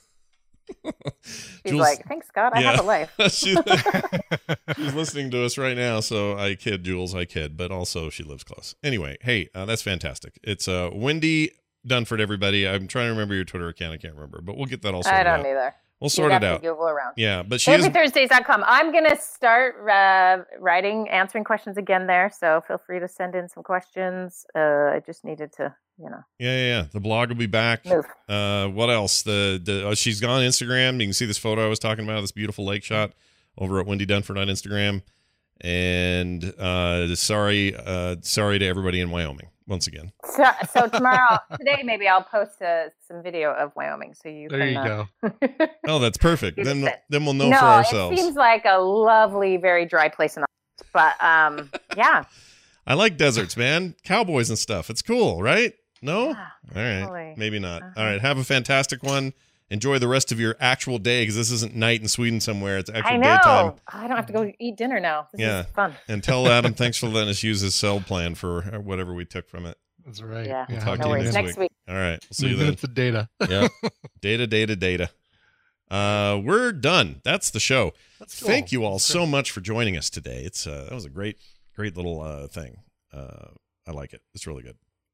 She's like, thanks, God, I have a life. She's listening to us right now, so I kid, Jules, but also she lives close. Anyway, hey, that's fantastic. It's Wendy Dunford, everybody. I'm trying to remember your Twitter account. I can't remember, but we'll get that all sorted out. I don't either. We'll sort it out. Google around. Yeah, but she is... EveryThursdays.com. I'm going to start answering questions again there, so feel free to send in some questions. I just needed to, Yeah. The blog will be back. Move. What else? She's gone Instagram. You can see this photo I was talking about, this beautiful lake shot over at Wendy Dunford on Instagram. And sorry to everybody in Wyoming once again. So today maybe I'll post some video of Wyoming so you there can. You go. Oh, that's perfect. Then we'll know for ourselves. It seems like a lovely, very dry place but yeah. I like deserts, man. Cowboys and stuff. It's cool, right? No? Yeah, all right. totally. Maybe not. All right. Have a fantastic one. Enjoy the rest of your actual day, because this isn't night in Sweden somewhere. It's actual daytime. I don't have to go eat dinner now. This is fun. And tell Adam thanks for letting us use his cell plan for whatever we took from it. That's right. Yeah. We'll talk to you next week. All right. We'll see you then. Minutes of data. Yeah. Data. We're done. That's the show. That's cool. Thank you all so much for joining us today. It's that was a great little thing. I like it. It's really good.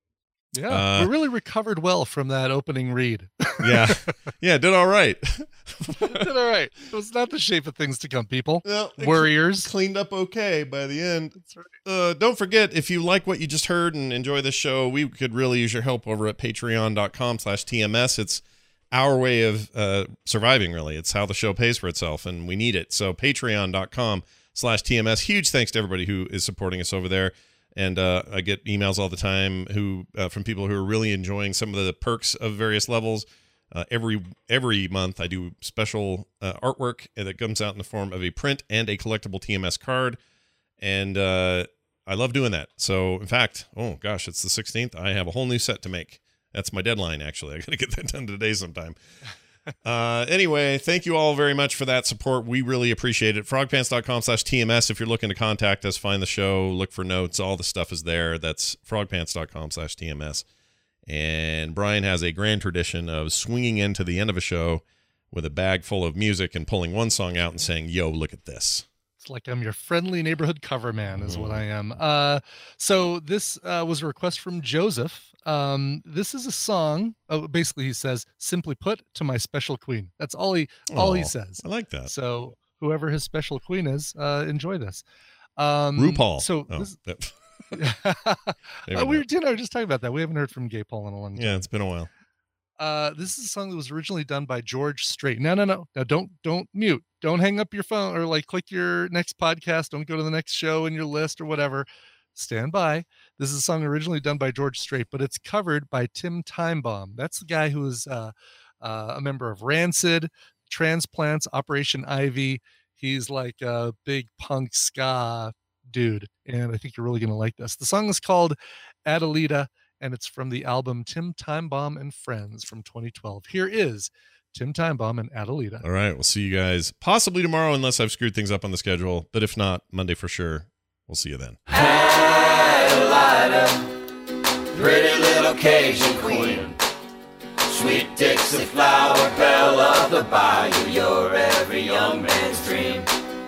Yeah, we really recovered well from that opening read. Yeah, did all right. Did all right. It was not the shape of things to come, people. No, Warriors. Cleaned up okay by the end. That's right. Don't forget, if you like what you just heard and enjoy this show, we could really use your help over at patreon.com/TMS. It's our way of surviving, really. It's how the show pays for itself, and we need it. So patreon.com/TMS. Huge thanks to everybody who is supporting us over there. And I get emails all the time from people who are really enjoying some of the perks of various levels. Every month I do special artwork that comes out in the form of a print and a collectible TMS card. And I love doing that. So, in fact, oh gosh, it's the 16th. I have a whole new set to make. That's my deadline, actually. I got to get that done today sometime. Anyway, thank you all very much for that support. We really appreciate it. frogpants.com/TMS. If you're looking to contact us, find the show, look for notes, all the stuff is there. That's frogpants.com/TMS. And Brian has a grand tradition of swinging into the end of a show with a bag full of music and pulling one song out and saying, yo, look at this. It's like I'm your friendly neighborhood cover man is what I am. So this was a request from Joseph. This is a song. Basically, he says, "Simply put, to my special queen." That's all he says. I like that. So whoever his special queen is, enjoy this. RuPaul. So we were just talking about that. We haven't heard from Gay Paul in a long time. Yeah, it's been a while. This is a song that was originally done by George Strait. No. Now don't mute. Don't hang up your phone or click your next podcast. Don't go to the next show in your list or whatever. Stand by. This is a song originally done by George Strait, but it's covered by Tim Timebomb. That's the guy who is a member of Rancid, Transplants, Operation Ivy. He's like a big punk ska dude, and I think you're really going to like this. The song is called Adelita, and it's from the album Tim Timebomb and Friends from 2012. Here is Tim Timebomb and Adelita. All right, we'll see you guys possibly tomorrow unless I've screwed things up on the schedule, but if not, Monday for sure. We'll see you then. Adelita, pretty little Cajun queen, sweet Dixie flower, belle of the bayou, you're every young man's dream.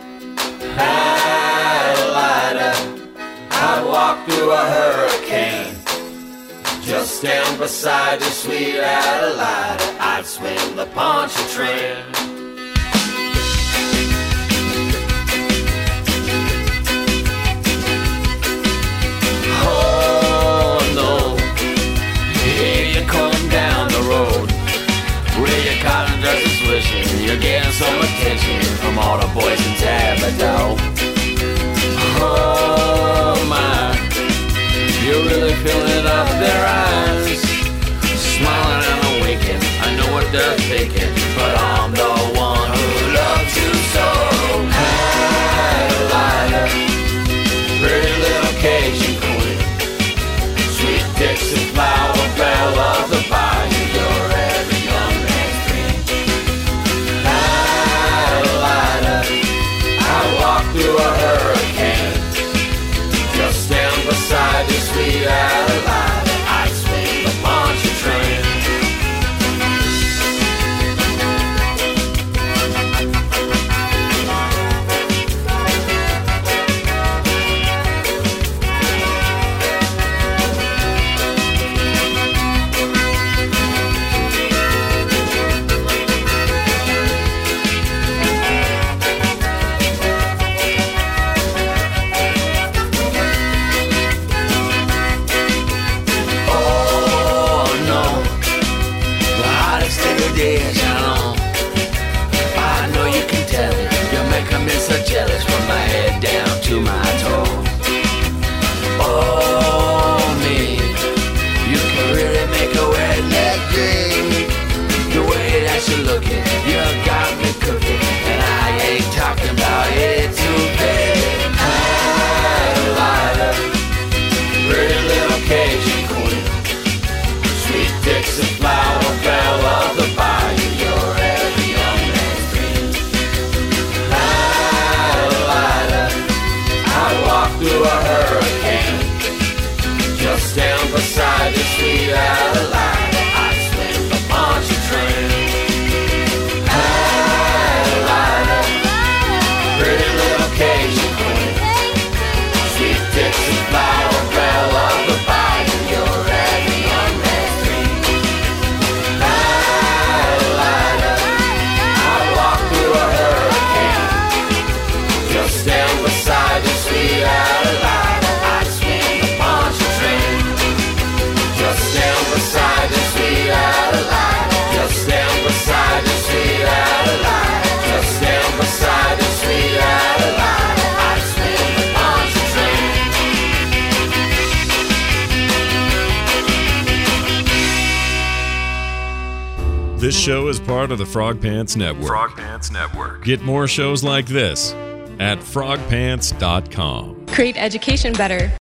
Adelita, I'd walk through a hurricane, just stand beside you, sweet Adelita, I'd swing the Pontchartrain. Cotton dresses swishing, you're getting some attention from all the boys in Tabaco. Oh my, you're really filling up their eyes, smiling and winking. I know what they're thinking, but I'm the one who loves you so. Adelita, pretty little Cajun queen, sweet Dixie flower, belle of the bayou, you're every young man's dream. Adelita, I walk through a hurricane, just stand beside you, sweet Adelita, I swing the Pontchartrain. I know you can tell it, you're making me so jealous from my head down to my toes. Oh me, you can really make a redneck dream. The way that you're looking, you got me cooking, and I ain't talking about it too bad. Adelita, pretty little Cajun queen, sweet Dixie flower, belle of the bayou, you're every young man's dream. Adelita, I walk through a hurricane, just stand beside you, sweet Adelita, I swing the Pontchartrain. Adelita, pretty little Cajun queen, sweet Dixie flower, belle of the bayou, you're every young stand beside the sweet Adeline. Just stand beside the sweet Adeline. Just stand beside the sweet Adeline. I swim the Pontchartrain. This show is part of the Frog Pants Network. Frog Pants Network. Get more shows like this at frogpants.com. Create education better.